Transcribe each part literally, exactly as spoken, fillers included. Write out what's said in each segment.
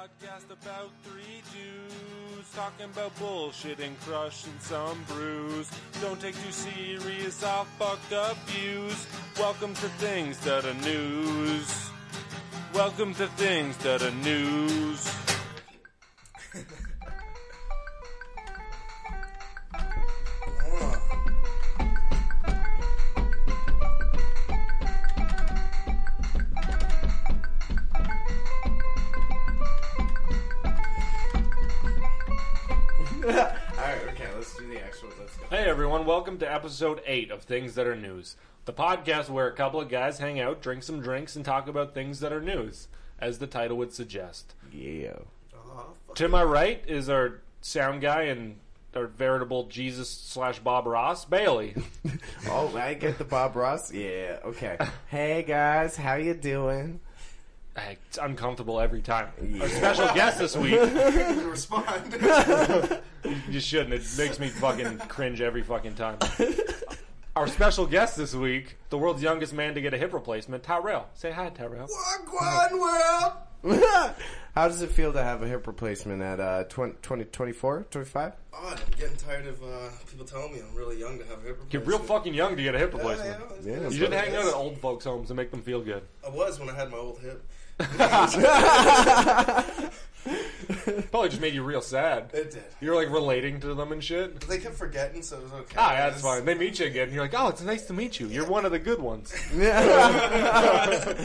podcast about three dudes talking about bullshit and crushing some brews. Don't take too serious off fucked up views. Welcome to Things That Are News. Welcome to Things That Are News. Hey everyone, welcome to episode eight of Things That Are News, the podcast where a couple of guys hang out, drink some drinks, and talk about things that are news, as the title would suggest. Yeah. Uh, to my right is our sound guy and our veritable Jesus slash Bob Ross, Bailey. Oh, I get the Bob Ross? Yeah, okay. Hey guys, how you doing? It's uncomfortable every time. Yeah. Our special guest this week. Respond. You shouldn't. It makes me fucking cringe every fucking time. Our special guest this week, the world's youngest man to get a hip replacement, Tyrell. Say hi, Tyrell. Wagwan world. How does it feel to have a hip replacement at uh, twenty, twenty, twenty-four, twenty-five? Oh, I'm getting tired of uh, people telling me I'm really young to have a hip replacement. You're real fucking young to get a hip replacement. Yeah, yeah, Yeah, You didn't hang out at old folks' homes and make them feel good. I was when I had my old hip. Probably just made you real sad. It did. You're like relating to them and shit. They kept forgetting, so it was okay. Ah, yeah, that's fine. They meet you again. And you're like, oh, it's nice to meet you. You're one of the good ones. Yeah.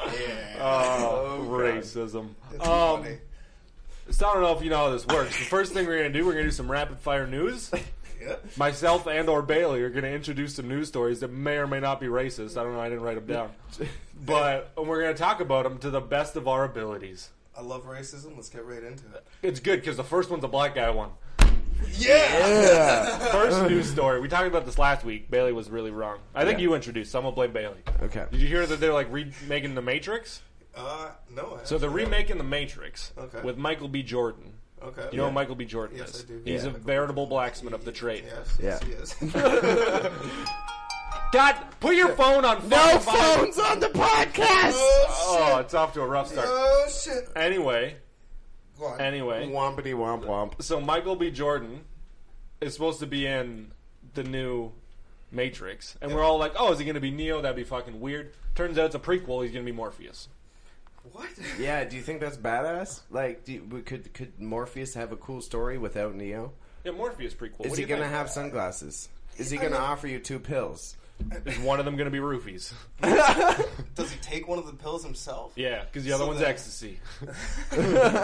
Oh, Oh, racism. It's Um, funny. so I don't know if you know how this works. The first thing we're going to do, we're going to do some rapid fire news. Yeah. Myself and or Bailey are going to introduce some news stories that may or may not be racist. I don't know. I didn't write them down. But we're going to talk about them to the best of our abilities. I love racism. Let's get right into it. It's good because the first one's a black guy one. Yeah. Yeah. First news story. We talked about this last week. Bailey was really wrong. I think Yeah. you introduced. So I'm going to blame Bailey. Okay. Did you hear that they're like remaking The Matrix? Uh, no. I So they're actually remaking The Matrix Okay. with Michael B. Jordan. don't. Okay. You know Yeah. who Michael B. Jordan Yes, is? I do. He's Yeah. a veritable blacksmith of the trade. Yes. Yeah. Yes. He is. God, put your phone on No fucking volume. phones on the podcast! oh Oh, it's off to a rough shit. start. Oh shit. Anyway, Go on. anyway. Wompity womp womp. So Michael B. Jordan is supposed to be in the new Matrix. And we're all like, oh, is he going to be Neo? That'd be fucking weird. Turns out it's a prequel. He's going to be Morpheus. What? Yeah, do you think that's badass? Like, do you, could could Morpheus have a cool story without Neo? Yeah, Morpheus prequel. Is What he do you gonna think? have sunglasses? Is he I gonna mean- offer you two pills? Is one of them going to be roofies? Does he take one of the pills himself? Yeah, because the other So one's that- ecstasy. I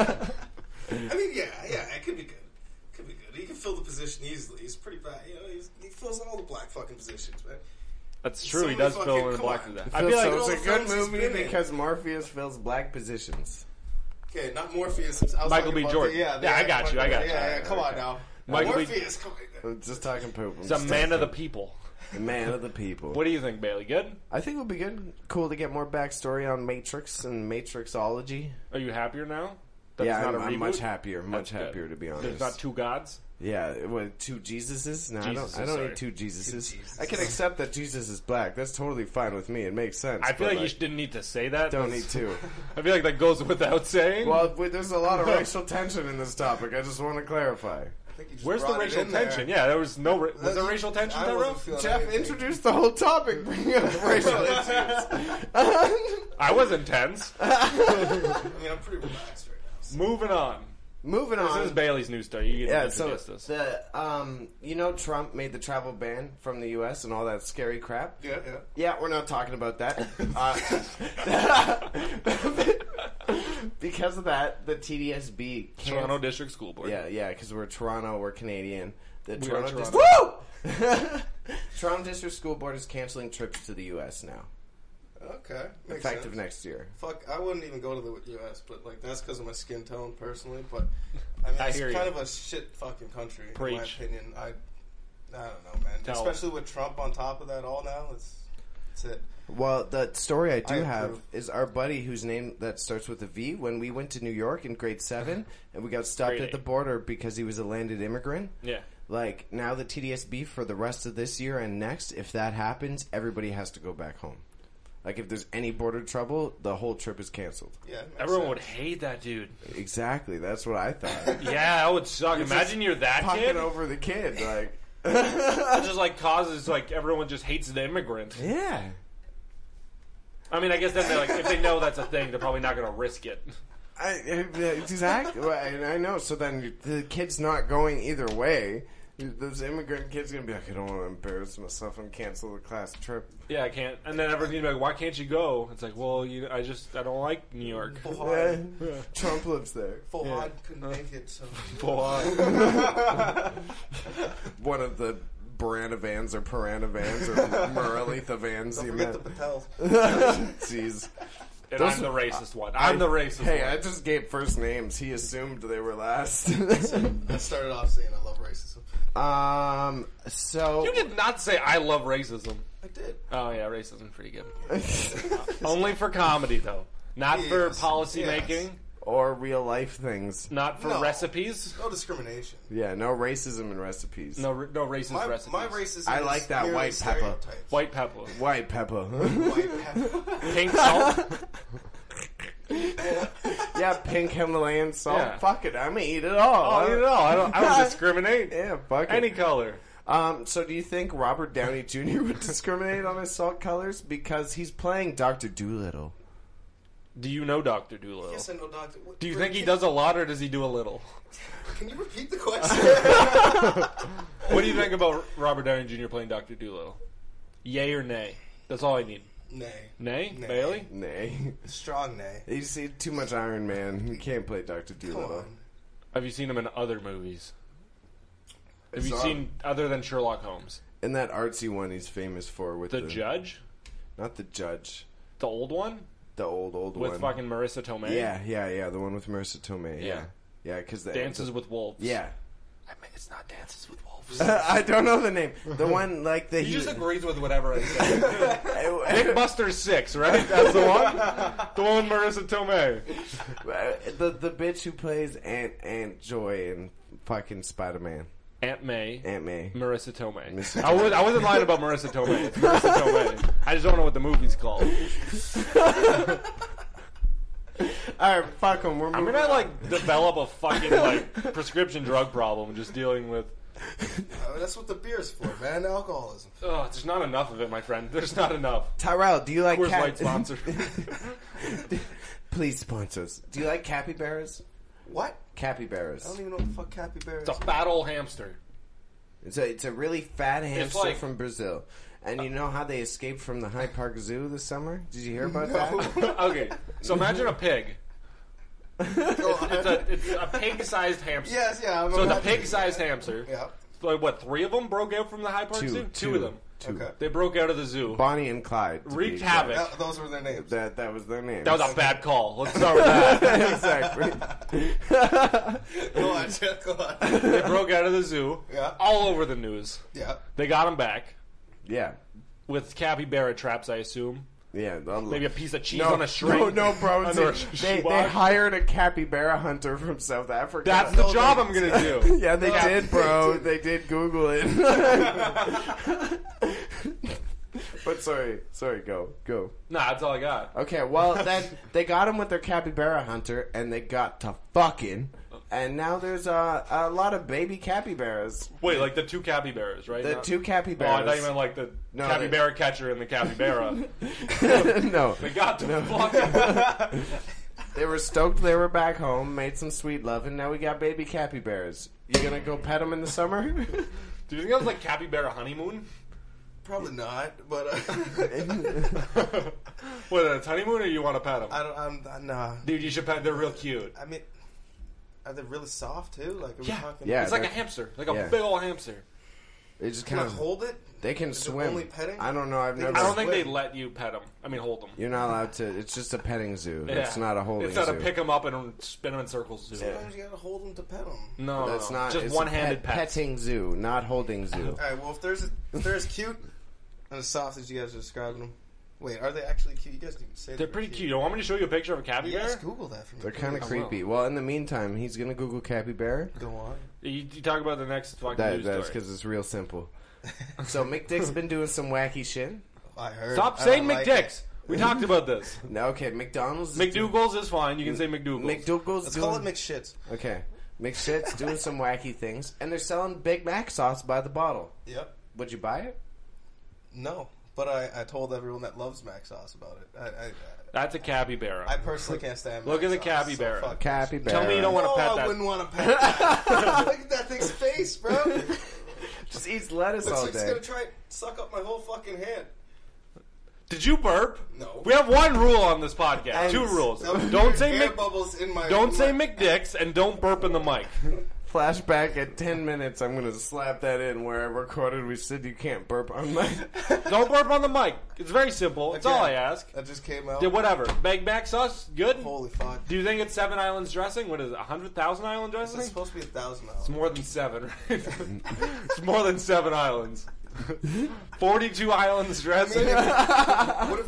mean, yeah, yeah, it could be good. Could be good. He can fill the position easily. He's pretty bad. You know, he's, he fills all the black fucking positions, man. That's true. He Somebody does fucking- fill in the come black on. of that. I I feel feel like so all it's a the good films he's movie been in. because Morpheus fills black positions. Okay, not Morpheus. I was Michael talking B. about Jordan. The, yeah, the Yeah, I actor got you, I got you. Yeah, yeah, come on Okay. now. Michael B. Morpheus, come on. I'm just talking poop. I'm he's a just man of the talking- people. the man of the people. What do you think, Bailey? Good? I think it would be good, cool to get more backstory on Matrix and Matrixology. Are you happier now? That yeah, it's not I'm, a I'm reboot? much happier. Much That's good. happier, to be honest. There's not two gods? Yeah, what, two Jesuses? No, I Jesuses, don't. I don't sorry. need two Jesuses. Two Jesuses. I can accept that Jesus is black. That's totally fine with me. It makes sense. I feel but, like you sh- didn't need to say that. don't That's- need to. I feel like that goes without saying. Well, wait, there's a lot of racial tension in this topic. I just want to clarify. I think you just Where's the brought it racial in there. tension? Yeah, there was no. Ra- was there Uh, racial tension I there, wasn't Ro? feeling Jeff anything. introduced the whole topic, bringing up racial issues. I was intense. I mean, I'm pretty relaxed right now. So. Moving on. Moving This on. is Bailey's news story. You get Yeah, to so introduce this. the um, you know, Trump made the travel ban from the U S and all that scary crap. Yeah, yeah. Yeah, we're not talking about that. Uh, because of that, the T D S B can't. Toronto District School Board. Yeah, yeah, because we're Toronto, we're Canadian. The We Toronto, are Dis- Toronto. Woo! Toronto District School Board is canceling trips to the U S now, Okay. Makes effective sense. next year. Fuck, I wouldn't even go to the U S, but like that's because of my skin tone personally. But I mean, I it's hear kind you. of a shit fucking country in my Preach. opinion. I, I don't know, man. Tell. Especially with Trump on top of that all now. It's, it's it. Well, the story I do I have approve. is our buddy whose name that starts with a V. When we went to New York in grade seven, and we got stopped Grade at the eight. border because he was a landed immigrant. Yeah. Like, now the T D S B for the rest of this year and next, if that happens, everybody has to go back home. Like, if there's any border trouble, the whole trip is canceled. Yeah, makes Everyone sense. would hate that dude. Exactly. That's what I thought. Yeah, that would suck. You're Imagine just you're that Fucking kid. over the kid, like. It just like causes like everyone just hates the immigrant. Yeah. I mean, I guess then they're like, if they know that's a thing, they're probably not going to risk it. I, exactly. Well, and I know. So then the kid's not going either way. This immigrant kid's gonna be like, I don't want to embarrass myself and cancel the class trip. Yeah, I can't. And then everyone's gonna be like, why can't you go? It's like, well, you, I just, I don't like New York. Full Yeah. hard. Yeah. Trump lives there. Full Yeah. hard couldn't make it, so. Full on. One of the Brana vans or Piranha vans or Moralitha vans. Don't you forget met. the Patels. Jeez. And Those- I'm the racist one. I'm the racist Hey, one. I just gave first names. He assumed they were last. I started off saying I love racism. um. So. You did not say I love racism. I did. Oh yeah, racism's pretty good. Only for comedy though, not for Yes, policy yes. making, or real life things. not for No. recipes. No discrimination. Yeah. No racism in recipes. No, no racist My, recipes. my racism I is like that merely white pepper. stereotypes. White pepper, White pepper. White pepper. pink salt. Yeah, pink Himalayan salt. Yeah. Fuck it, I'm gonna eat it all. Oh, you know, I don't, I don't discriminate. Yeah, fuck it. Any color. Um, so do you think Robert Downey Junior would discriminate on his salt colors because he's playing Doctor Doolittle? Do you know Doctor Doolittle? Yes, I know, Doctor. What- Do you wait, think he can- does a lot or does he do a little? Can you repeat the question? What do you think about Robert Downey Junior playing Doctor Doolittle? Yay or nay? That's all I need. Nay. Nay? Nay. Bailey? Nay. Strong nay. You see too much Iron Man. He can't play Doctor Come Doolittle. on. Have you seen him in other movies? Have I you saw seen him other than Sherlock Holmes? in that artsy one he's famous for with The the, Judge? Not the Judge. The old one? The old old With one. fucking Marissa Tomei? Yeah, yeah, yeah. The one with Marissa Tomei. Yeah. Yeah, yeah. Because the Dances with Wolves. Yeah. I mean, it's not Dances with Wolves. I don't know the name. The one like the He just agrees with whatever I say. Nick the Buster six, right? That's the one? The one with Marissa Tomei. the the bitch who plays Aunt Aunt Joy in fucking Spider Man. Aunt May. Aunt May. Marissa Tomei. Miss- I, was, I wasn't lying about Marissa Tomei. It's Marissa Tomei. I just don't know what the movie's called. All right, fuck them. We're I'm moving gonna on. like develop a fucking like prescription drug problem just dealing with. Uh, that's what the beer's for, man. Alcoholism. Oh, there's not enough of it, my friend. There's not enough. Tyrell, do you like Coors cat- Light sponsor. Please sponsor us. Do you like capybaras? What? Capybaras. I don't even know what the fuck capybara is. It's a fat old hamster. It's a it's a really fat hamster like- from Brazil. And you know how they escaped from the Hyde Park Zoo this summer? Did you hear about No. that? Okay, so imagine a pig. Go on. It's a it's a pig-sized hamster. Yes, yeah. I'm So it's a imagining. pig-sized hamster. Yeah. Like what? Three of them broke out from the Hyde Park Two, Zoo. two, of them. two. Okay. They broke out of the zoo. Bonnie and Clyde. to be Wreaked exact. havoc. That, those were their names. That that was their name. That was a bad call. Let's start with that. exactly. Go on, Jeff, go on. They broke out of the zoo. Yeah. All over the news. Yeah. They got them back Yeah. with capybara traps, I assume. Yeah. they'll- Maybe a piece of cheese no, on a string. No, no, bro. Under a They, they, schwab. they hired a capybara hunter from South Africa. That's the No, job they- I'm gonna do. Yeah, they No, did, they bro. did. They did Google it. But sorry, sorry. Go, go. Nah, that's all I got. Okay, well then they got him with their capybara hunter, and they got to fucking, and now there's a a lot of baby capybaras. Wait, like the two capybaras, right? The Not- two Oh, I capybaras. thought you meant like the No, capybara catcher and the capybara. no, They got to fucking. they were stoked. They were back home, made some sweet love, and now we got baby capybaras. You gonna go pet them in the summer? Do you think that was like capybara honeymoon? Probably not, but uh, What, it's honeymoon or you want to pet them? I don't. I'm uh, nah. Dude, you should pet. They're real cute. I mean, are they really soft too? Like, are we Yeah. talking? Yeah. It's like a they're- hamster, like a yeah. big old hamster. They just Can kind I of hold it? they can Is it swim. only petting? I don't know. I've They never. can I don't think swim. they let you pet them. I mean, hold them. You're not allowed to. It's just a petting zoo. It's Yeah. not a holding It's not zoo. a pick them up and spin them in circles zoo. Sometimes you gotta hold them to pet them. No, no, That's no. not. just it's one-handed a pet, pets. petting zoo, not holding zoo. All right. Well, if there's a, if they're as cute and as soft as you guys are describing them, wait, are they actually cute? You guys didn't even say They're pretty cute. You want me to show you a picture of a capybara? Yes, Google that for me. They're kind of I creepy. will. Well, in the meantime, he's gonna Google capybara. Go on. You, you talk about the next fucking That, news that's story. because it's real simple. So Mick Dick's been doing some wacky shit. I heard. Stop I saying don't like McDicks. We talked about this. No, okay, McDonald's. Is McDougal's is fine. You can say McDougal's. McDougal's. Let's doing, call it McShits. Okay, McShit's doing some wacky things, and they're selling Big Mac sauce by the bottle. Yep. Would you buy it? No, but I, I told everyone that loves Mac sauce about it. I, I, That's a capybara. I personally can't stand Look Mac at the sauce, capybara. So fuck Capybara. Tell me you don't want to no, pet I that. wouldn't want to pet that. Look at that thing's face, bro. Just eats lettuce Looks all like it's day. gonna try and suck up my whole fucking hand. Did you burp? No. We have one rule on this podcast. And- Two rules. That was Don't weird say air Mc. bubbles in my. Don't in say my, McDicks, and don't burp in the mic. Flashback at ten minutes. I'm gonna slap that in where I recorded. We said you can't burp on my. Don't burp on the mic. It's very simple. That's all I ask. That just came out. Yeah, whatever. Big Mac sauce, good. Holy fuck. Do you think it's Seven Islands dressing? What is it? A hundred thousand island It's dressing? supposed to be a thousand It's dollars. more than seven. Right? It's more than seven islands. Forty-two islands dressing. What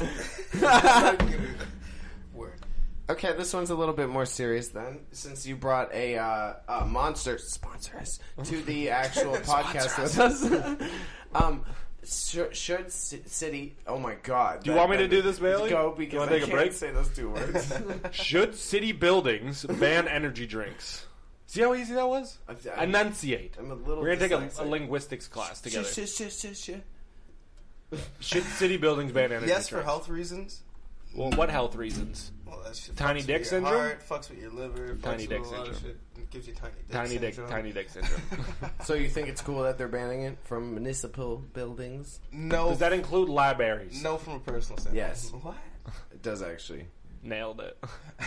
if? Word. Okay, this one's a little bit more serious then, since you brought a, uh, a monster sponsor us to the actual podcast with us. um, should, should C- city? Oh my god! Do you want me to do this, Bailey? Go You because wanna I take a can't break? say those two words. Should city buildings ban energy drinks? See how easy that was? I'm- Enunciate. I'm a little. We're gonna take a, a dyslexic. linguistics class together. Sh- sh- sh- sh- sh- Should city buildings ban energy Yes, drinks? for health reasons. Well, what health reasons? Well, that shit Tiny fucks dick with your syndrome? Heart, fucks with your liver. Fucks Tiny with dick a lot of syndrome. shit. It gives you tiny dick Tiny dick, syndrome. tiny dick syndrome. So you think it's cool that they're banning it from municipal buildings? No. Does that include libraries? No, from a personal standpoint. Yes. What? It does actually. Nailed it.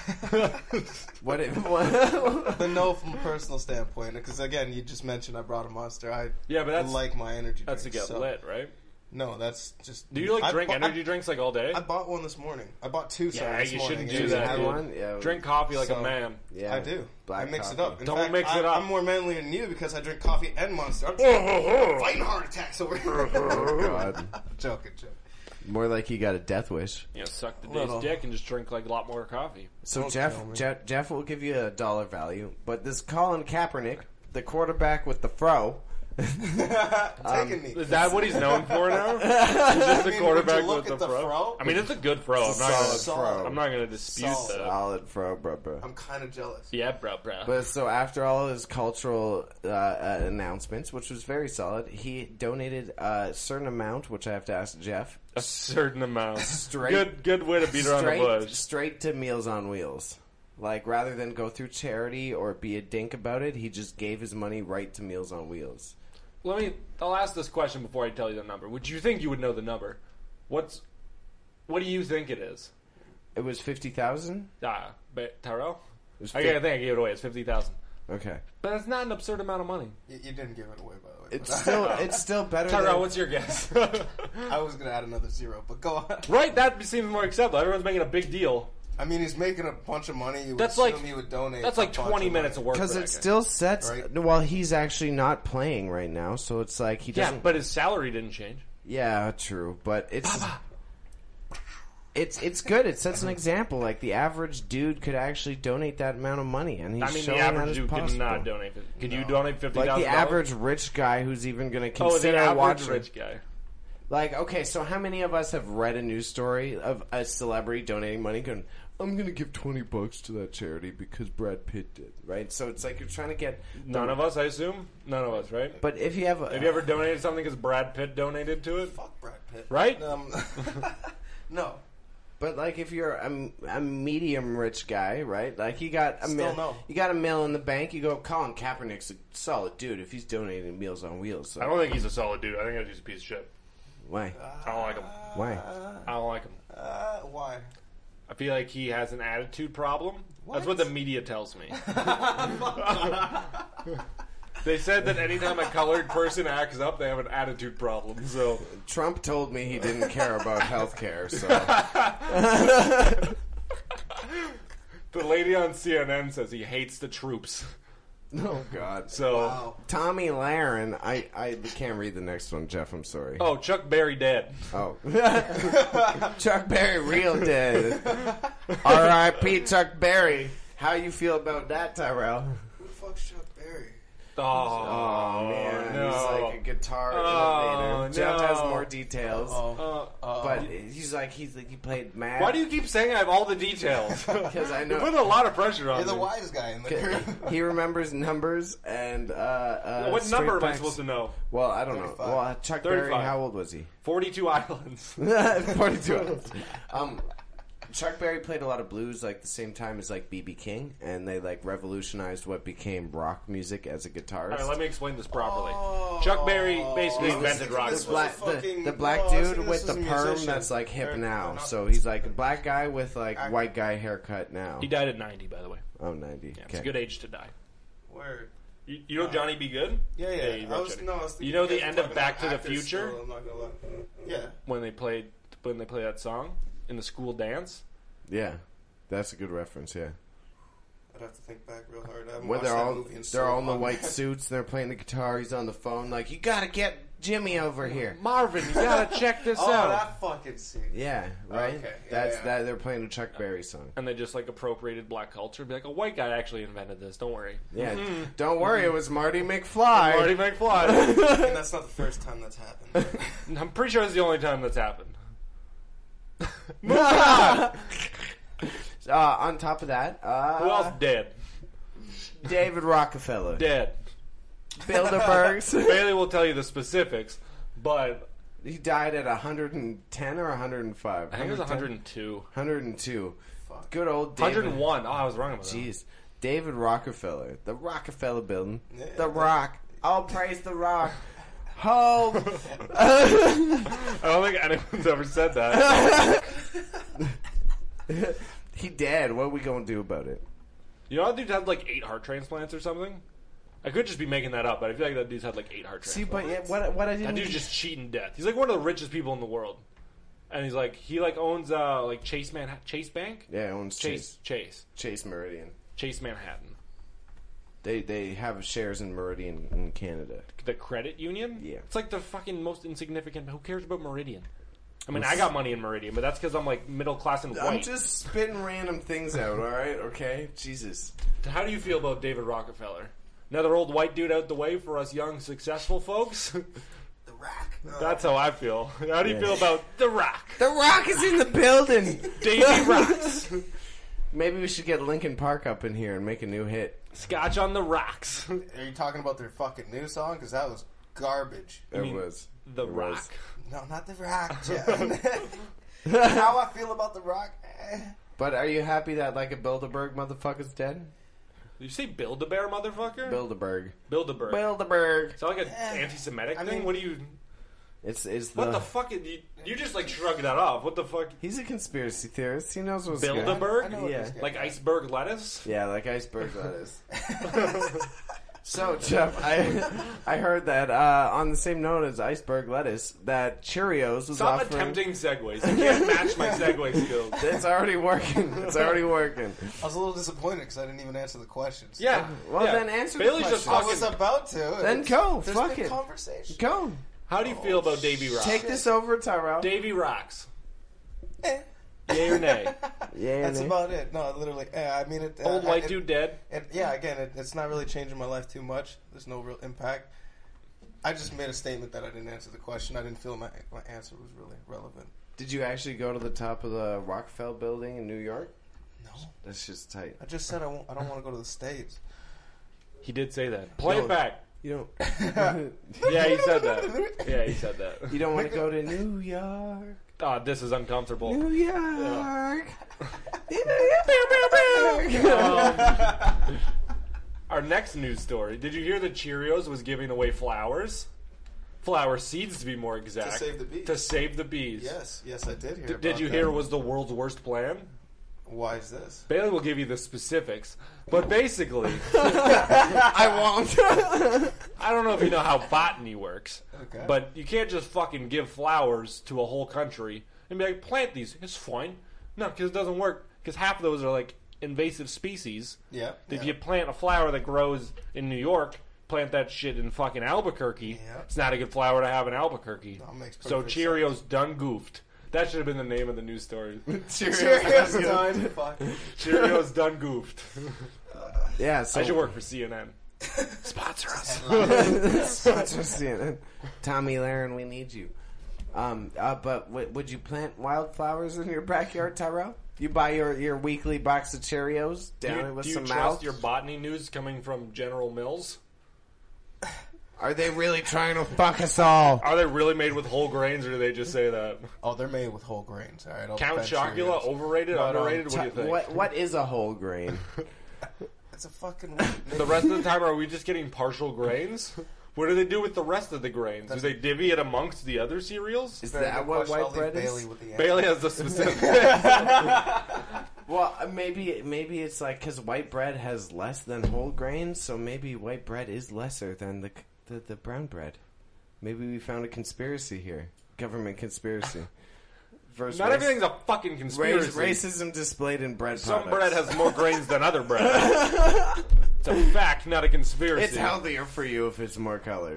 What? It, what? The no from a personal standpoint, because again, you just mentioned I brought a Monster. I Yeah, but that's like my energy. that's to drinks, get so- lit, right? No, that's just. Do you like I drink bu- energy I, drinks like all day? I bought one this morning. I bought two. Sorry, Yeah, this you morning. shouldn't and do it that, was- Have dude. one? Yeah. Drink coffee like So- a man. Yeah. I do. Black I mix coffee. it up. In Don't fact, mix I, it up. I'm more manly than you because I drink coffee and Monster. I'm fighting heart attacks over here. Oh god. joking, joking. More like you got a death wish. You know, suck the Little. day's dick and just drink like a lot more coffee. So Don't Jeff, kill me. Jeff, Jeff will give you a dollar value, but this Colin Kaepernick, the quarterback with the fro, Taking me. Is that what he's known for now? He's just the mean, quarterback would you look with at the the fro. fro? I mean, it's a good fro. I'm It's a not gonna. solid fro. I'm not gonna dispute Solid. that. solid fro, bro, bro. I'm kind of jealous. Yeah, bro, bro. But so after all his cultural uh, uh, announcements, which was very solid, he donated a certain amount, which I have to ask Jeff, A certain amount. Straight- good, good way to beat around the straight, bush. straight to Meals on Wheels. Like, rather than go through charity or be a dink about it, he just gave his money right to Meals on Wheels. Let me. I'll ask this question before I tell you the number. Would you think you would know the number? What's? What do you think it is? It was fifty thousand. Ah, but Tyrell. It was I, fif- I think I gave it away. It's fifty thousand. Okay, But that's not an absurd amount of money. You, you didn't give it away, by the way. it's but- still it's still better. Tyrell, than, what's your guess? I was gonna add another zero, but go on. Right, that seems more acceptable. Everyone's making a big deal. I mean, he's making a bunch of money. You would That's assume like- he would donate. That's a like bunch twenty minutes of money. work. because for it that guy. still sets. Right. Well, he's actually not playing right now, so it's like he Yeah, doesn't. but his salary didn't change. Yeah, true. But it's it's it's good. It sets an example. Like the average dude could actually donate that amount of money, and he's I mean, showing the that average as dude possible. could not donate. it. Could you No. donate fifty Like thousand? the average rich guy who's even going to Oh, the consider average watching. rich guy. Like, okay, so how many of us have read a news story of a celebrity donating money, going, "I'm going to give twenty bucks to that charity because Brad Pitt did," right? So it's like you're trying to get None of us, I assume. None of us, right? But if you have, a, Have you ever donated something because Brad Pitt donated to it? Fuck Brad Pitt. Right? Um, no. But like, if you're a, a medium rich guy, right? Like you got a Still mil, no. you got a mill in the bank. You go, Colin Kaepernick's a solid dude if he's donating Meals on Wheels. So. I don't think he's a solid dude. I think he's a piece of shit. Why? I don't like him. Why? I don't like him. Uh, why? I feel like he has an attitude problem. That's What? what the media tells me. They said that anytime a colored person acts up, they have an attitude problem. So Trump told me he didn't care about health care, so the lady on C N N says he hates the troops. oh god. So Wow. Tommy Lahren, I, I can't read the next one, Jeff. I'm sorry. oh, Chuck Berry dead. Oh. Chuck Berry, real dead. R I P Chuck Berry. How you feel about that, Tyrell? Who the fuck's Chuck Berry? Oh, Oh, man. no. He's like a guitar Oh, innovator. Jeff no. has more details. Uh-oh. Uh, Uh-oh. But he's like, he's like, he played Mad. why do you keep saying I have all the details? Because I You're know. putting a lot of pressure on You're the me. wise guy in the group. He remembers numbers and uh, uh What straight number am I backs. supposed to know? Well, I don't know. thirty-five. Well, uh, Chuck Berry, thirty-five. how old was he? forty-two Islands. forty-two. Ounces. Um, Chuck Berry played a lot of blues like the same time as like B B King, and they like revolutionized what became rock music as a guitarist. All right, let me explain this properly. Oh. Chuck Berry basically I was invented thinking rock. this the was black, a the, fucking- the black no, I was dude thinking with this the was a perm musician. that's like hip Or- now. not- So he's like a black guy with like Actor. white guy haircut now. He died at ninety, by the way. Oh, ninety. Yeah, it's Okay. a good age to die. Word. You, you know Johnny B. Good? Yeah, yeah. you I wrote was, Johnny. no, I was thinking You know the guys were end of talking Back about to the actors Future? still, I'm not gonna lie. Yeah. When they played when they play that song in the school dance. Yeah, that's a good reference. Yeah, I'd have to think back real hard. I haven't where watched they're that all movie in so they're all in the long. white suits. They're playing the guitar. He's on the phone. Like, you gotta get Jimmy over here. Marvin, you gotta check this Oh, out. that fucking scene. Yeah, right. Okay, yeah, That's yeah. that. They're playing a Chuck Berry song. And they just like appropriated black culture. Be like, a white guy actually invented this. Don't worry. Yeah, don't worry. It was Marty McFly. Marty McFly. And that's not the first time that's happened. I'm pretty sure it's the only time that's happened. Uh, on top of that, uh, Who else dead? David Rockefeller, Dead. Bilderbergs. Bailey will tell you the specifics, but He died at one hundred ten or one hundred five. I think it was one hundred two. one hundred two. Fuck. Good old David. one hundred one. Oh, I was wrong about that. Jeez, David Rockefeller, the Rockefeller Building, Yeah. the Rock. All praise the Rock. Ho! I don't think anyone's ever said that. He dead. What are we gonna do about it? You know that dude had like eight heart transplants or something? I could just be making that up, but I feel like that dude's had like eight heart See, transplants. but yeah, what what I That didn't. dude's just cheating death. He's like one of the richest people in the world. And he's like, he like owns uh like Chase Man Chase Bank? Yeah, owns Chase Chase Chase. Chase Meridian. Chase Manhattan. They they have shares in Meridian in Canada. The credit union? Yeah. It's like the fucking most insignificant. Who cares about Meridian? I mean, I got money in Meridian, but that's because I'm like middle class and white. I'm just spitting random things out. All right, okay, Jesus. How do you feel about David Rockefeller? Another old white dude out the way for us young, successful folks? The Rock. Oh. That's how I feel. How do you Yeah. feel about The Rock? The Rock is in the building. Davey Rocks. Maybe we should get Linkin Park up in here and make a new hit. Scotch on the Rocks. Are you talking about their fucking new song? Because that was garbage. It mean, was The It Rock. was. No, not The Rock, John. How I feel about The Rock? Eh. But are you happy that like a Bilderberg motherfucker's dead? Did you say Build-A-Bear, motherfucker? Bilderberg. Build-A-Bear. Bilderberg. Is that like an Eh, anti-Semitic I thing? mean- What do you... It's is the. What the fuck? You, you just like shrugged that off. What the fuck? He's a conspiracy theorist. He knows what's good. Bilderberg? I know what Yeah. he's getting Like at. iceberg lettuce? Yeah, like iceberg lettuce. So, Jeff, I I heard that uh, on the same note as iceberg lettuce, that Cheerios was Stop offering. attempting segues. You can't match my segue skills. It's already working. It's already working. I was a little disappointed because I didn't even answer the questions. Yeah. Well, yeah. then answer the Bailey's just I question. was fucking... about to. Then It's- go. There's Fuck been it. conversation. Go. How do you feel about Davey Rock? Take this over, Tyrell. Davey Rocks. Eh. Yay or nay? Yeah, That's Nick. about it. No, literally. eh, I mean, it. Old uh, white it, dude dead. It, yeah, again, it, it's not really changing my life too much. There's no real impact. I just made a statement that I didn't answer the question. I didn't feel my my answer was really relevant. Did you actually go to the top of the Rockefeller building in New York? No, That's just tight. I just said I, won't, I don't want to go to the States. He did say that. Play No. it back. You don't. Yeah, he said that. Yeah, he said that. You don't want to go to New York. Oh, this is uncomfortable. New York. Um, our next news story. Did you hear that Cheerios was giving away flowers? Flower seeds, to be more exact. To save the bees. To save the bees. Yes, yes, I did hear. D- about did you that. hear it was the world's worst plan? Why is this? Bailey will give you the specifics. But basically, I won't. I don't know if you know how botany works, Okay. but you can't just fucking give flowers to a whole country and be like, plant these. It's fine. No, because it doesn't work. Because half of those are like invasive species. Yeah. If yeah. you plant a flower that grows in New York, plant that shit in fucking Albuquerque, Yeah. it's not a good flower to have in Albuquerque. That makes So perfect Cheerios done goofed. That should have been the name of the news story. Cheerios done. Fuck. Cheerios done goofed. Yeah, so I should work for C N N. Sponsor us. Sponsor C N N. Tommy Lahren, we need you. Um, uh, but w- would you plant wildflowers in your backyard, Tyrell? You buy your, your weekly box of Cheerios, down Do it you, with do you some trust mouth. your botany news coming from General Mills? Are they really trying to fuck us all? Are they really made with whole grains, or do they just say that? Oh, they're made with whole grains. All right. I'll Count bet Chocula, Cheerios. overrated, No, no, underrated? What do you think? What what is a whole grain? It's a fucking. The rest of the time, are we just getting partial grains? What do they do with the rest of the grains? Do they divvy it amongst the other cereals? Is Very that good what question. I'll white leave bread Bailey is? with the answer. Bailey has the specific. Well, uh, maybe maybe it's like because white bread has less than whole grains, so maybe white bread is lesser than the the, the brown bread. Maybe we found a conspiracy here, government conspiracy. Versus Not race- everything's a fucking conspiracy. race- racism displayed in bread Some products. bread has more grains than other bread. It's a fact, not a conspiracy. It's healthier for you if it's more colored.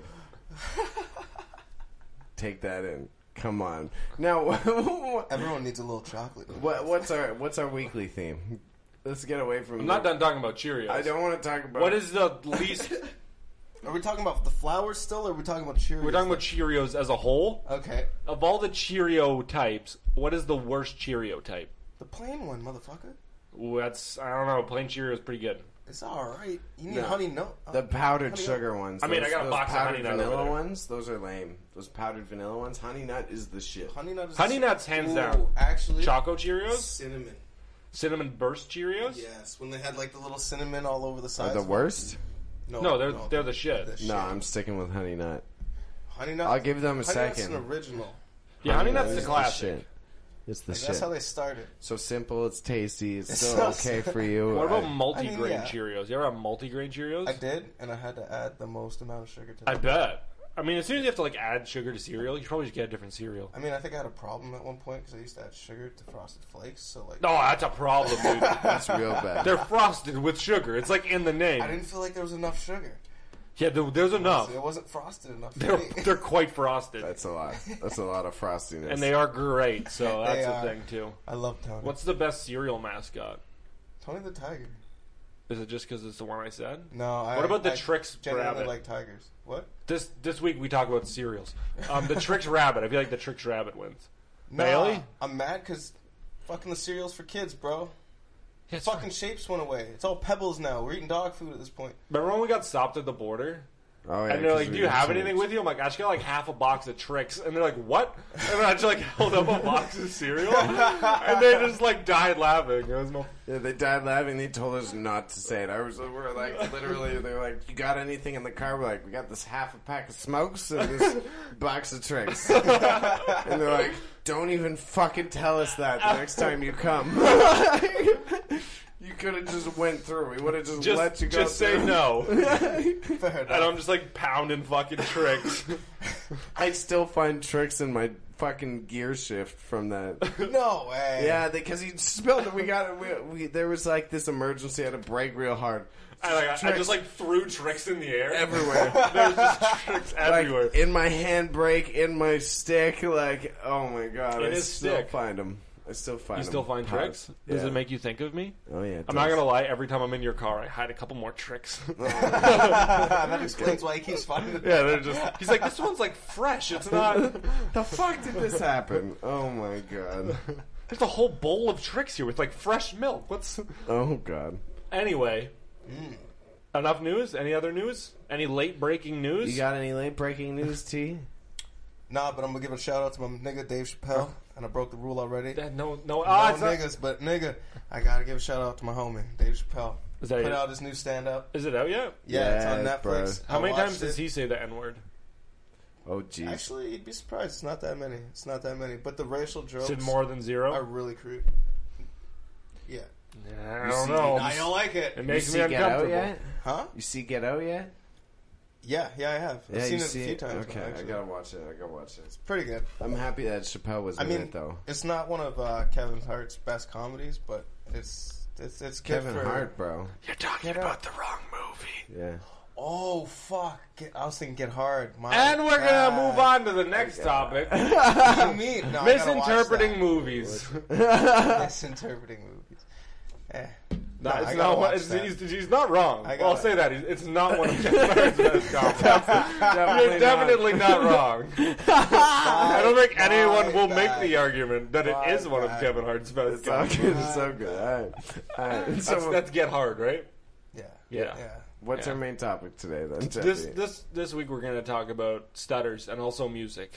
Take that in. Come on. Now, Everyone needs a little chocolate. what, what's our what's our weekly theme? Let's get away from. I'm the- not done talking about Cheerios. I don't want to talk about. What is the least... Are we talking about the flowers still, or are we talking about Cheerios? We're talking about Cheerios as a whole. Okay. Of all the Cheerio types, what is the worst Cheerio type? The plain one, motherfucker. Ooh, that's, I don't know, plain Cheerio is pretty good. It's all right. You need No. honey nut. the powdered Honey sugar Nut. ones? I mean, I Those- got a those box of powdered Honey Nut over vanilla there. ones. Those are lame. Those powdered vanilla ones. Honey Nut is the shit. Honey nut is Honey Nut's hands Ooh, down. Actually, Choco Cheerios? Cinnamon. Cinnamon Burst Cheerios? Yes, when they had like like the little cinnamon all over the Are sides. the worst? No, No, they're they're the shit. the No, I'm sticking with Honey Nut. Honey nut. I'll give them a Honey Nut's second. an original. Yeah, Honey Nut's Nut the is classic. shit. It's the Like, shit. that's how they started. So simple, it's tasty, it's It's still so okay for you. What about I- multi-grain I mean, yeah. Cheerios? You ever have multi-grain Cheerios? I did, and I had to add the most amount of sugar to I them. bet. I mean, as soon as you have to like add sugar to cereal, you should probably just get a different cereal. I mean, I think I had a problem at one point because I used to add sugar to Frosted Flakes. So like, No, that's a problem, dude. That's real bad. They're frosted with sugar. It's like in the name. I didn't feel like there was enough sugar. Yeah, there, there's enough. It wasn't frosted enough for They're me. they're quite frosted, That's a lot. That's a lot of frostiness. and they are great. So They that's the are. thing too. I love Tony. What's the best cereal mascot? Tony the Tiger? Is it just because it's the one I said? No, I. What about the I Trix genuinely rabbit? like tigers. What? This this week we talk about cereals. Um, the Trix rabbit. I feel like the Trix rabbit wins. Nah, Bailey? I'm mad because fucking the cereal's for kids, bro. Yeah, it's Fucking fine. shapes went away. It's all pebbles now. We're eating dog food at this point. Remember when we got stopped at the border? Oh, yeah, And they're 'cause like, we "Do you eat have too anything much. with you?" I'm like, "I just got like half a box of Trix," and they're like, "What?" And then I just like held up a box of cereal, and they just like died laughing. It was no. Yeah, they died laughing. They told us not to say it. I was, we were like, literally, they were like, "You got anything in the car?" We're like, "We got this half a pack of smokes and this box of Tricks." And they're like, "Don't even fucking tell us that the next time you come." You could have just went through. We would have just, Just, let you go. just say through. no. Fair And enough. I'm just like pounding fucking Trix. I still find Tricks in my fucking gear shift from that. No way. Yeah, because he spilled it. We got it. We, we, there was like this emergency. I had to brake real hard. I, like, I- I Trix just like threw Trix in the air. everywhere. There's just Trix everywhere. Like in my handbrake, in my stick. Like, oh my god, In I his still stick. find them. I still find You them. still find Pods. Trix? Does Yeah. it make you think of me? Oh yeah. it I'm not does. gonna lie. Every time I'm in your car, I hide a couple more Trix. That explains why he keeps finding it. Yeah, they're just. He's like, this one's like fresh. It's not. The fuck did this happen? Oh my god. There's a whole bowl of Trix here with like fresh milk. What's? Oh god. Anyway, enough news. Any other news? Any late breaking news? You got any late breaking news, T? Nah, but I'm gonna give a shout out to my nigga Dave Chappelle, and I broke the rule already. Uh, no, no. No Ah, it's not- niggas, but nigga, I gotta give a shout out to my homie Dave Chappelle. Is that Put it? out his new stand up. Is it out yet? Yeah, it's on Yes, Netflix. bro. How I many watched times does it. he say the N word? Oh jeez. Actually, you'd be surprised. It's not that many. It's not that many. But the racial jokes Is it more than are zero? really crude. Yeah. I You don't see- know. I don't like it. It You makes see me Get Out uncomfortable. yet? Huh? You see Get Out yet? Yeah, yeah, I have. I've Yeah, seen you it a see few times. Okay, now, I actually. gotta watch it. I gotta watch it. It's pretty good. I'm happy that Chappelle was I in mean, it though. it's not one of uh, Kevin Hart's best comedies, but it's it's it's good Kevin for, Hart, bro. You're talking Get about Out. the wrong movie. Yeah. Oh fuck! Get, I was thinking Get Hard. My And we're God. gonna move on to the next topic: What do you mean? No, I gotta watch misinterpreting that. movies. Misinterpreting movies. Eh. No, No, I it's gotta not. One, watch it's, that. he's, he's not wrong. I Well, I'll gotta- say that it's not one of Kevin Hart's best albums. Definitely You're not. definitely not wrong. I don't think anyone will make back. the argument that it Bye is one of back. Kevin Hart's best It's so albums. good. It's so good. All right. All right. That's, So, that's Get Hard, right? Yeah. Yeah. Yeah. what's yeah. our main topic today, then, Jeffy? This this this week we're going to talk about stutters and also music.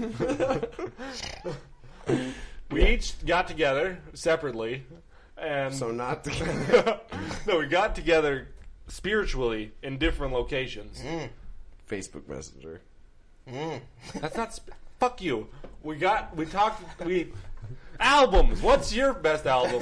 We each got together separately, and So not together. no, we got together spiritually in different locations. Mm. Facebook Messenger. Mm. That's not. Sp- fuck you. We got. We talked. We albums. What's your best albums?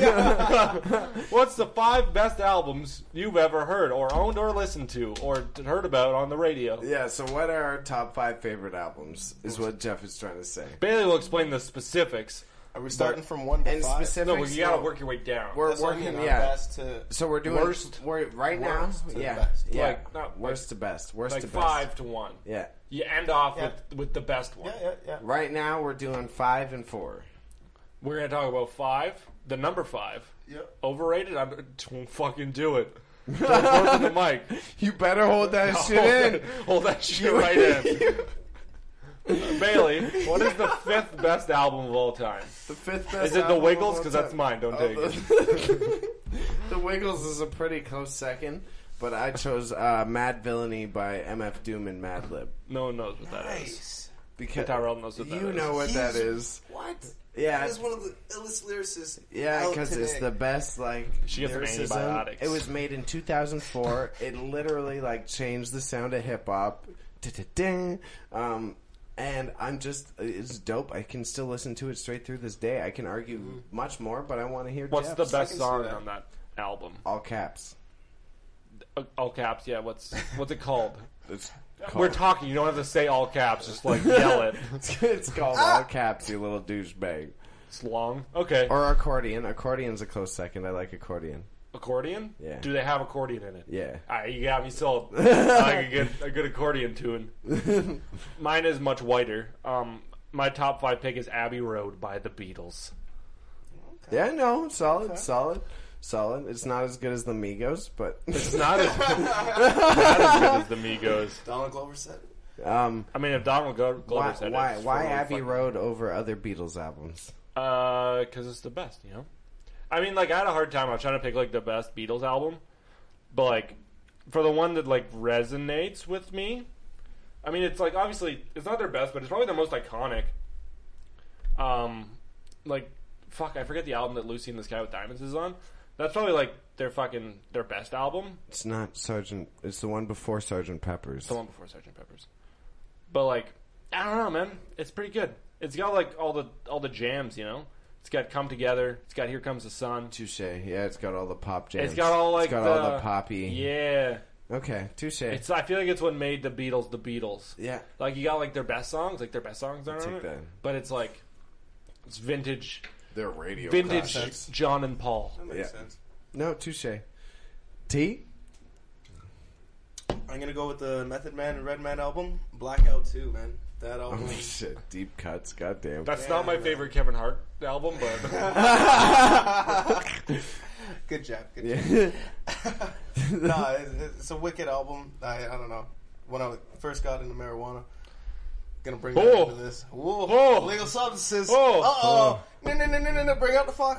What's the five best albums you've ever heard, or owned, or listened to, or t- heard about on the radio? Yeah, so what are our top five favorite albums, is what Jeff is trying to say. Bailey will explain the specifics. Are we starting from one to And five? specifics, No, but you gotta work your way down. we're That's what I working, mean, our yeah. best to So we're doing, Worst- we're, right now, worst to yeah, best. yeah, Like, not- worst to best, worst like to five best. to one. Yeah. You end off Yeah. with with the best one. Yeah, yeah, yeah. Right now, we're doing five and four. We're gonna talk about five. The number five. Yep. Overrated? I don't fucking do it. Don't force the mic. You better hold that Hold shit in. that, hold that shit right in. Bailey, what is the fifth best album of all time? The fifth best Is it The album Wiggles? of all Because that's time. mine. Don't Oh, take it. the, the Wiggles is a pretty close second, but I chose uh, Mad Villainy by M F Doom and Madlib. No one knows what that is. Nice. Because Tyrell knows what that you is. know what that He's- is. What? Yeah. That is one of the illest lyricists. Yeah, out because it's today. the best, like, She gets some lyricism. antibiotics. It was made in two thousand four. It literally, like, changed the sound of hip-hop. Da-da-ding. Um, and I'm just, it's dope. I can still listen to it straight through this day. I can argue much more, but I want to hear What's Jeff's. the I best can see song that. on that album? All caps. Uh, All caps, yeah. What's what's it called? It's We're called, talking. You don't have to say all caps. Just like yell it. it's called All Caps, you little douchebag. It's long. Okay. Or accordion. Accordion's a close second. I like accordion. Accordion? Yeah. Do they have accordion in it? Yeah. Alright, you got me sold. I like a good, a good accordion tune. Mine is much whiter. Um, my top five pick is Abbey Road by the Beatles. Yeah, no, solid, solid, solid. It's not as good as the Migos, but It's not as, not as good as the Migos. Donald Glover said it. um, I mean, if Donald Glo- Glover why, said why, it, it's why really Abbey fucking- Road over other Beatles albums? Uh, because it's the best, you know. I mean, like I had a hard time. I was trying to pick like the best Beatles album, but like for the one that like resonates with me, I mean, it's like obviously it's not their best, but it's probably their most iconic. Um, like fuck, I forget the album that Lucy and the Sky with Diamonds is on. That's probably like their fucking their best album. It's not Sergeant. It's the one before Sergeant Pepper's. The one before Sergeant Pepper's. But like, I don't know, man. It's pretty good. It's got like all the all the jams, you know. It's got Come Together. It's got Here Comes the Sun. Touche. Yeah, it's got all the pop jams. It's got all like it's got the, all the poppy. Yeah. Okay, touche. It's. I feel like it's what made the Beatles the Beatles. Yeah. Like you got like their best songs, like their best songs are I'll on take it. that. But it's like it's vintage, They're radio. vintage classics. John and Paul. That makes Yeah. sense. No, touche. T. I'm gonna go with the Method Man and Redman album, Blackout two, man. That album. Oh shit! Deep cuts. Goddamn. That's Yeah, not my man. favorite Kevin Hart album, but Good job. Good Yeah. job. No, it's, it's a wicked album. I, I don't know. When I first got into marijuana, gonna bring that Oh. into this. Whoa. Oh. Legal substances. Oh. Uh oh. No, no, no, no, no, no. Bring out the fuck.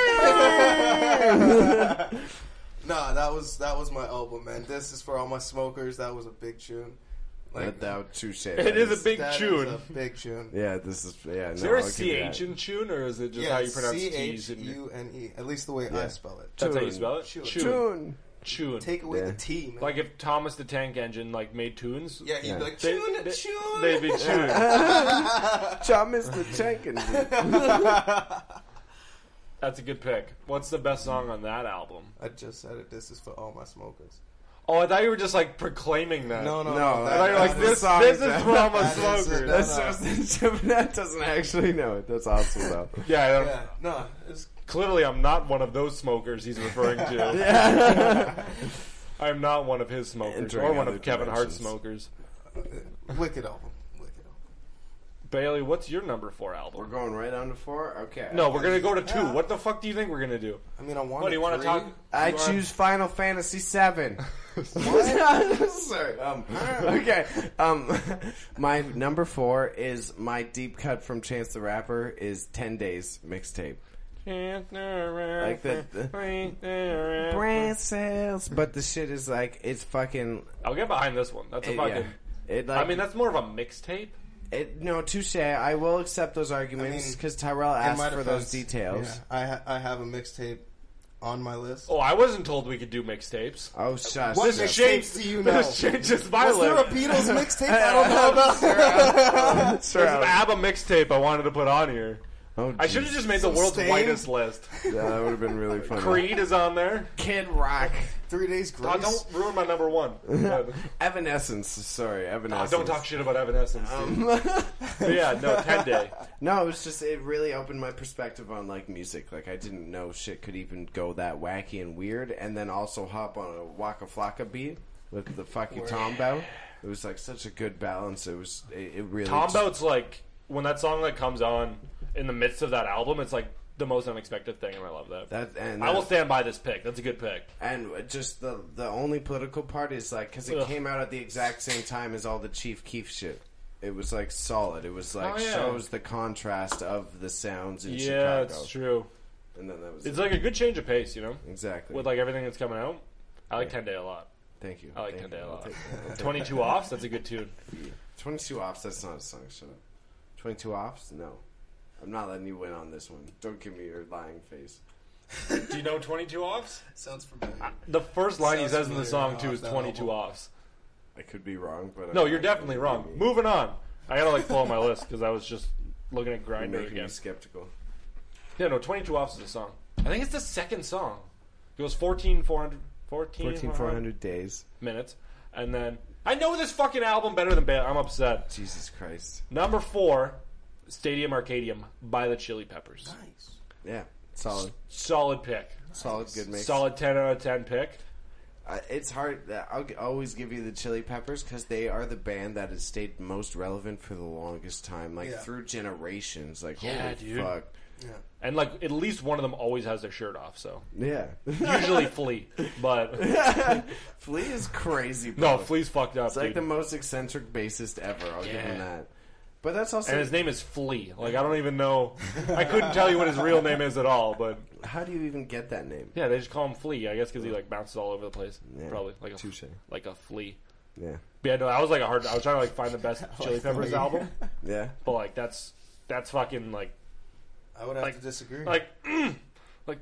Nah, that was that was my album, man. This is for all my smokers. That was a big tune. Let that touche. it is a big that is tune. a big tune. Yeah, this is yeah. Is no, there a I'll give C you H that. in tune, or is it just Yeah, how you pronounce C T's? H in- U N E. At least the way Yeah. I spell it. That's how you Tune. spell it. Tune. Tune. Tune. Tune. Take away Yeah. the T, man. Like if Thomas the Tank Engine like made tunes. yeah, he'd Yeah. be like, They, tune, they, tune. they'd be tuned. John Mister Jenkins. That's a good pick. What's the best song on that album? I just said it. This is for all my smokers. Oh, I thought you were just like proclaiming that. No, no, No, no. I I thought you were like, That's the this, song, this is Jeff. for all my That is it. smokers. That's- That's just that doesn't actually know it. That's awesome though. Yeah, I don't, Yeah, no. It's, clearly I'm not one of those smokers he's referring to. Yeah. I'm not one of his smokers Entering or one other of Kevin Hart's dimensions. smokers. uh, wicked album. Wicked album. Bailey, what's your number four album? We're going right on to four? Okay. No, we're gonna go to two. Yeah. What the fuck do you think we're gonna do? I mean, I want. What do you want to talk? I you wanna- choose Final Fantasy seven. Sorry. Um, okay. Um, my number four is my deep cut from Chance the Rapper is ten Days mixtape. Like the, the brain cells, but the shit is like it's fucking. I'll get behind this one. That's a It, fucking. yeah. It like I mean, that's more of a mixtape. it. No, touche. I will accept those arguments I mean, because Tyrell In asked my for defense, those details. yeah, I ha- I have a mixtape on my list. Oh, I wasn't told we could do mixtapes. Oh, shush. What This shush. mixtapes changes. do you know? This changes my Was there a list. Beatles mixtape I don't know about? There's an ABBA mixtape I wanted to put on here. Oh, I should have just made the Some world's Stain? whitest list. Yeah, that would have been really funny. Creed is on there. Kid Rock. Three Days Grace. Oh, don't ruin my number one. But- Evanescence. Sorry, Oh, Evanescence. don't talk shit about Evanescence. dude. But yeah, no, ten day. No, it was just it really opened my perspective on like music. Like I didn't know shit could even go that wacky and weird, and then also hop on a Waka Flocka beat with the fucking Tombow. It was like such a good balance. It was it, it really. Tombout's like when that song like comes on in the midst of that album. It's like the most unexpected thing, and I love that. That and I will that- stand by this pick. That's a good pick. And just the the only political part is like because it Ugh. came out at the exact same time as all the Chief Keef shit. It was like solid. It was like Oh, yeah. shows the contrast of the sounds in Yeah, Chicago. it's true. And then that was It's it. like a good change of pace, you know, exactly. with like everything that's coming out. I like Yeah. ten day a lot. Thank you. I like Thank ten day you. a I'll lot. take that. I'll take Twenty-two offs. That's a good tune. twenty-two offs, that's not a song, shut up. twenty-two offs? No. I'm not letting you win on this one. Don't give me your lying face. Do you know twenty-two offs? Sounds familiar. The first line he Sounds says in the familiar song too off is that twenty-two album. offs. I could be wrong, but... No, I'm you're not. definitely You're wrong. making me- Moving on. I gotta like pull out my list because I was just looking at You're Grinder making again. me skeptical. Yeah, no, twenty-two offs is a song. I think it's the second song. It goes fourteen four hundred, fourteen fourteen four hundred days. minutes, and then I know this fucking album better than Bailey. I'm upset. Jesus Christ. Number four, Stadium Arcadium by the Chili Peppers. Nice. Yeah, solid. Solid pick. Solid, good mix. Solid ten out of ten pick. Uh, it's hard. I'll g- always give you the Chili Peppers because they are the band that has stayed most relevant for the longest time, like Yeah. through generations. Like, Yeah, holy dude. fuck. Yeah. And like at least one of them always has their shirt off. So Yeah. usually Flea, but Flea is crazy, bro. no, Flea's fucked up. It's like dude. the most eccentric bassist ever. I'll give him Yeah. that. But that's also... And his name is Flea. Like I don't even know. I couldn't tell you what his real name is at all. But How do you even get that name? yeah, they just call him Flea. I guess because he like bounces all over the place. Yeah. Probably like a Touche. like a flea. Yeah. But yeah, no, that was like a hard. I was trying to like find the best Chili like Peppers Flea. album, Yeah. but like that's that's fucking like I would have Like- to disagree. like mm, like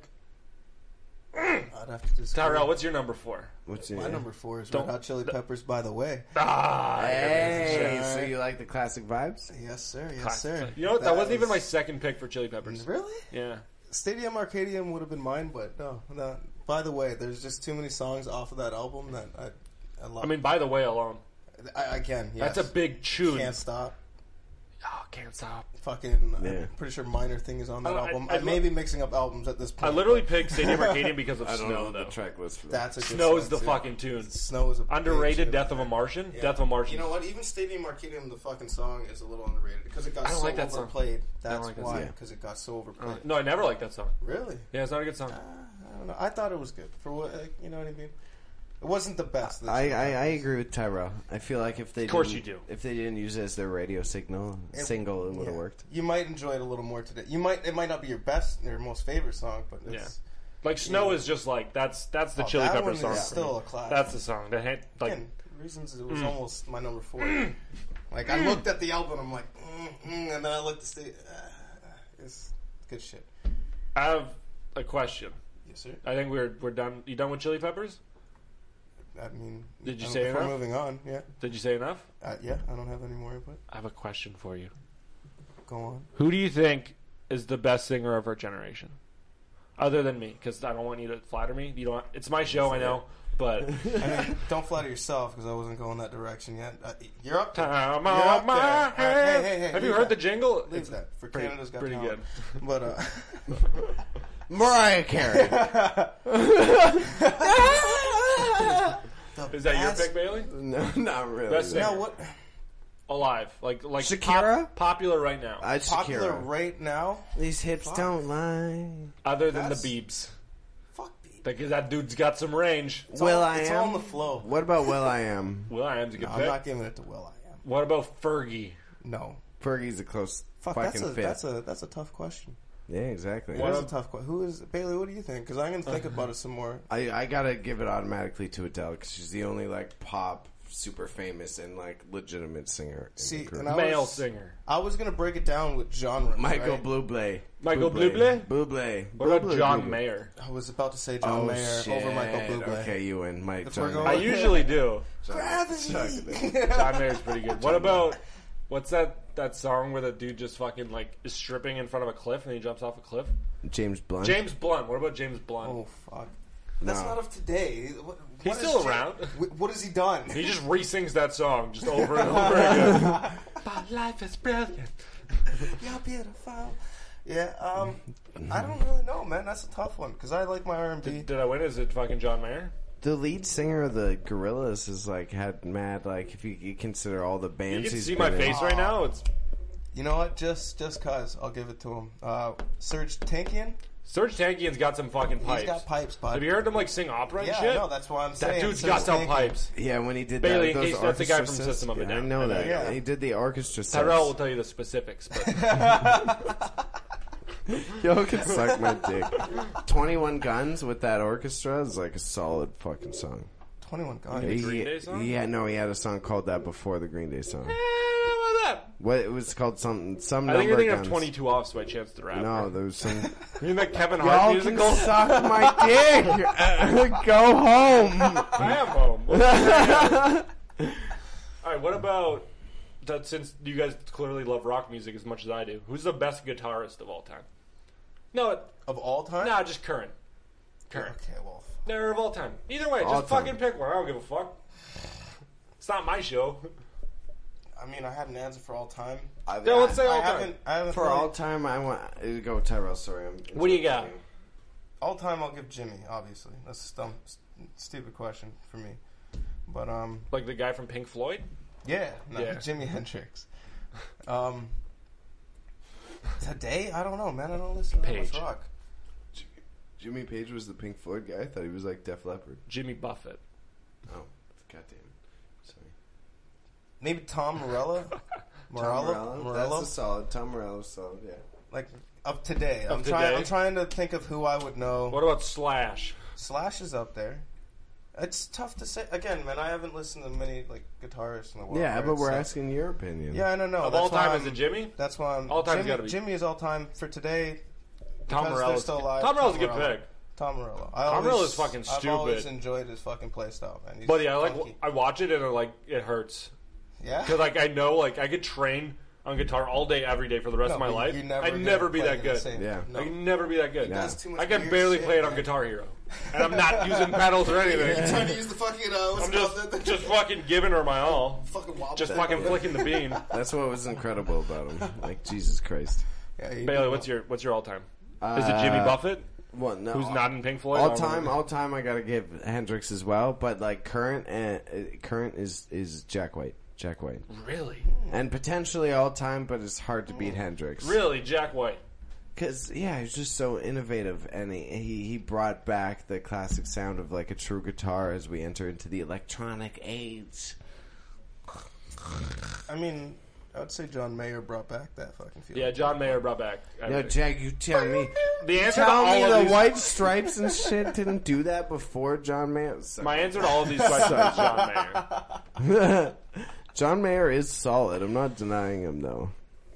I'd have to disagree. Tyrell. What's your number four? What's your My name? number four is Don't- Red Hot Chili Peppers. By the way, Ah, Hey, Yeah. so you like the classic vibes? yes sir, yes classic. sir. You know what? That, wasn't even my was- second pick for Chili Peppers. Really. Yeah, Stadium Arcadium would have been mine, but no, no. By the way, there's just too many songs off of that album that I, I love. I mean, by the way, alone, I, again, yes. that's a big tune. Can't stop. Oh, can't stop. Fucking, Yeah. I'm pretty sure Minor Thing is on that I- I- album. I I, may lo- be mixing up albums at this I point. literally but picked Stadium Arcadium because of I don't Snow, know though. the track list for that. That's a good Snow's song, the too. fucking tune. Snow is a big Underrated tune. Death of a Martian. Yeah. Death of a Martian. You know what? Even Stadium Arcadium, the fucking song is a little underrated because it got I don't so like that song. overplayed. I don't That's like that why, song. because it got so overplayed. Uh, no, I never liked that song. Really? Yeah, it's not a good song. Uh, I don't know. I thought it was good for what like, you know what I mean. It wasn't the best. this I, year. I, I agree with Tyrell. I feel like if they Of course didn't- you do. if they didn't use it as their radio signal It- single, it would have Yeah. worked. You might enjoy it a little more today. You might. It might not be your best, your most favorite song, but it's Like Snow Yeah. is just like that's that's the oh, Chili that Pepper one song. is for still me. a classic. That's the song. The hand, like Again, reasons it was Mm. almost my number four. Like I looked at the album, I'm like, mm, mm, and then I looked to see. Uh, it's good shit. I have a question. Yes, sir. I think we're we're done. You done with Chili Peppers? I mean, Did you I say before enough? moving on? Yeah, Did you say enough? uh, yeah. I don't have any more input. I have a question for you. Go on. Who do you think is the best singer of our generation, other than me? Because I don't want you to flatter me. You don't. It's my show, I know, but I mean, don't flatter yourself because I wasn't going that direction yet. Uh, you're up there. time You're on up my there. Uh, head. hey, hey, hey, Have you leave heard that. the jingle? Leave It's that for pretty, Canada's Got pretty Talent. good. But uh, Mariah Carey. the Is that your best- pick, Bailey? no, not really. Best singer. No, what? alive, like like Shakira? pop- popular right now, I Popular Shakira. right now. These hips Fuck. don't lie. other than That's- the Biebs, Fuck me. because that dude's got some range. It's Will all, I It's am? all on the flow. What about Will I Am? Will I Am's a good No, I'm pick. not giving it to Will I Am. What about Fergie? No. Fergie's a close Fuck, fucking that's a, fit. that's a that's a tough question. Yeah, exactly. That is a tough question. Who is Bailey? What do you think? Because I'm gonna think about it some more. I, I gotta give it automatically to Adele because she's the only like pop, super famous and like legitimate singer. in See, the group. and I Male was, singer. I was gonna break it down with genre. Michael right? Bublé. Michael Bublé? Bublé. What about Bublé, John Bublé. Mayer? I was about to say John Oh Mayer shit! over Michael Bublé. Okay, you win, Mike. If John we're going- I Mayer. usually do. Gravity. John Mayer's pretty good. What about what's that that song where the dude just fucking like is stripping in front of a cliff and he jumps off a cliff? James Blunt. James Blunt. What about James Blunt? Oh fuck! That's No. not of today. What, He's what still is around. Jay- wh- What has he done? He just re-sings that song just over and over again. My life is brilliant. You're beautiful. Yeah. Um. I don't really know, man. That's a tough one because I like my R and B. Did, did I win? Is it fucking John Mayer? The lead singer of the Gorillaz is like had mad like if you, you consider all the You bands can he's see been my in. face right now. It's You know what? Just just cause I'll give it to him. Uh, Serge Tankian. Serge Tankian's got some fucking pipes. He's got pipes, bud. Have you heard him like sing opera and Yeah, shit? no, that's why I'm that saying. dude's Serge got some Tankian. pipes. Yeah, when he did Bailey, that, in those case that's the guy orchestra from sets- System of a yeah, I Down. know that. Yeah. He did the orchestra. Tyrell will sets. tell you the specifics, but Y'all can suck my dick. Twenty-One Guns with that orchestra is like a solid fucking song. Twenty-one Guns. The He, Green Day song? Yeah, no, he had a song called that before the Green Day song. Eh, how about that? What it was called? Something. Some I number think you're thinking guns. of twenty-two Offs by Chance the Rapper. No, there was some. You mean that Kevin Hart Y'all can musical? suck my dick. Uh, Go home. I am home. All right, what about that? Since you guys clearly love rock music as much as I do, who's the best guitarist of all time? No, Of all time? no, just current. Current. Okay, well. No, of all time. Either way, All just time. fucking pick one. I don't give a fuck. It's not my show. I mean, I had an answer for all time. I, Yeah, let's say I all time. haven't. I haven't for really- all time, I want to go Tyrell. Sorry, I'm. What do you got? all time. I'll give Jimmy. Obviously, that's a dumb, st- stupid question for me. But um, Like the guy from Pink Floyd? yeah, no, Yeah. Jimi Hendrix. Um, today, I don't know, man. I don't listen to that much Page. rock. Jimmy Page was the Pink Floyd guy. I thought he was like Def Leppard. Jimmy Buffett. Oh, goddamn. Sorry. Maybe Tom Morello. Morello. Tom Morello. Morello. That's a solid. Tom Morello's solid. Yeah. Like of today. Of I'm trying. today? I'm trying to think of who I would know. What about Slash? Slash is up there. It's tough to say. Again, man, I haven't listened to many like guitarists in the world. Yeah, right? but we're So- asking your opinion. Yeah, I don't know. Of That's all time, why is I'm- it Jimmy? That's why I'm. All time's Jimmy, gotta be- Jimmy is all time for today. Tom Because Morello's they're still alive. Tom Morello's a Tom good Morello. pick. Tom Morello. I Tom always, Morello's fucking I've always stupid. enjoyed his fucking play style, man. He's Buddy, I like funky. I watch it and it like it hurts Yeah. because like I know like I could train on guitar all day every day for the rest No, of my but life. you never I'd get never be played that in the good. same- Yeah. No. I can never be that good. Yeah. That's too much I can weird barely shit, play it on man. Guitar Hero, and I'm not using pedals or anything. Trying to use the fucking uh, what's I'm it called? just The- just fucking giving her my all, fucking wobble. just fucking flicking the bean. That's what was incredible about him. Like Jesus Christ. Yeah, he Bailey, did what's well. your what's your all time? Is it Jimmy Uh, Buffett, Well, no. who's not in Pink Floyd? I all don't time, know. all time. I gotta give Hendrix as well, but like current, and uh, current is is Jack White. Jack White, Really, and potentially all time, but it's hard to beat Hendrix. really, Jack White. Because, yeah, he's just so innovative, and he, he he brought back the classic sound of, like, a true guitar as we enter into the electronic age. I mean, I would say John Mayer brought back that fucking feeling. Yeah, John Mayer brought back. Yo, everything. Jack, you tell me. The answer to Tell all me of the these, White Stripes and shit didn't do that before John Mayer? my answer to all of these questions is John Mayer. John Mayer is solid. I'm not denying him, though.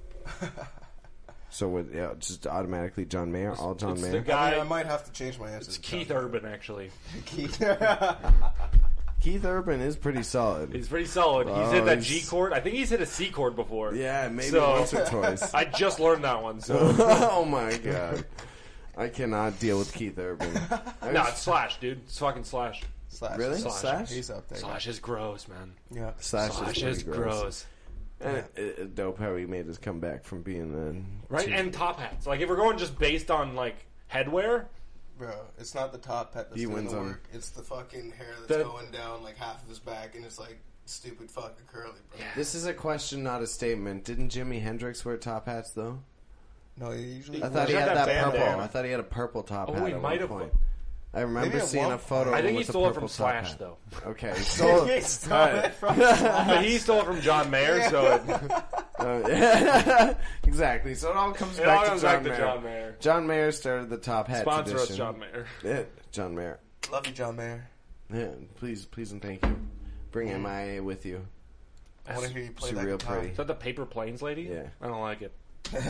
So, with, yeah, just automatically John Mayer, all John It's the Mayer. guy. I, mean, I might have to change my answer. It's to Keith John Urban, actually. Mayer. Keith. Keith Urban is pretty solid. He's pretty solid. He's Oh, hit that he's- G chord. I think he's hit a C chord before. Yeah, maybe So- once or twice. I just learned that one. So Oh, my God. I cannot deal with Keith Urban. I no, was- it's Slash, dude. It's fucking Slash. Slash. Really? Slash. Slash? He's up there. Slash is gross, man. Yeah. Slash, Slash is, is pretty gross. gross. And it, it, dope how he made his comeback from being the Right? two- And top hats. Like, if we're going just based on, like, headwear, Bro, it's not the top hat that's He doing wins the on- work. It's the fucking hair that's The- going down like half of his back, and it's like stupid fucking curly, bro. This is a question, not a statement. Didn't Jimi Hendrix wear top hats though? No, he usually. I thought he He had had that that purple. bandana. I thought he had a purple top Oh, hat he at might one have- point. I remember Maybe at seeing one a photo. I think he with a stole it purple from top Slash, hat. though. Okay, he stole He it. stole it from But he stole it from John Mayer, so it, Uh, yeah. Exactly. So it all comes it back all to comes John back to Mayer. John Mayer. John Mayer started the top hat Sponsor us, tradition. John Mayer. Yeah, John Mayer. Love you, John Mayer. Yeah, please, please and thank you. Bring M I A with you. I want to hear you play She's that real guitar. pretty. Is that the Paper Planes lady? Yeah. I don't like it.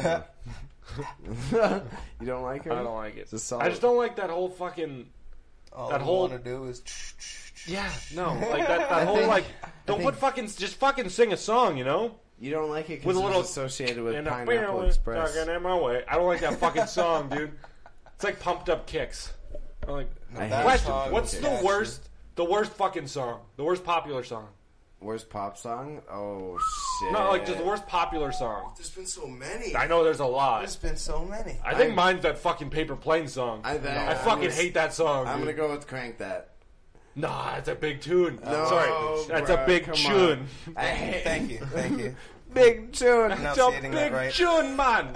You don't like her? I don't like it. It's a solid- I just don't like that whole fucking. All That you whole- want to do is. Yeah, no, like that. That I whole think- like. Don't think- put fucking. Just fucking sing a song, you know. You don't like it With because a it's little- associated with And a Pineapple barrel Express. talking in my way. I don't like that fucking song, dude. It's like Pumped Up Kicks. I'm like, I hate that question. song What's is the catchy. worst? The worst fucking song. The worst popular song. Worst pop song? Oh shit! No, like just the worst popular song. There's been so many. I know there's a lot. There's been so many. I think I- mine's that fucking Paper Plane song. I, I fucking hate that song. I'm dude. gonna go with Crank That. Nah, it's a big tune. No, Sorry, that's bruh, a big come tune. on. I hate Thank you, thank you. big tune. It's a Enunciating that big right. tune, man.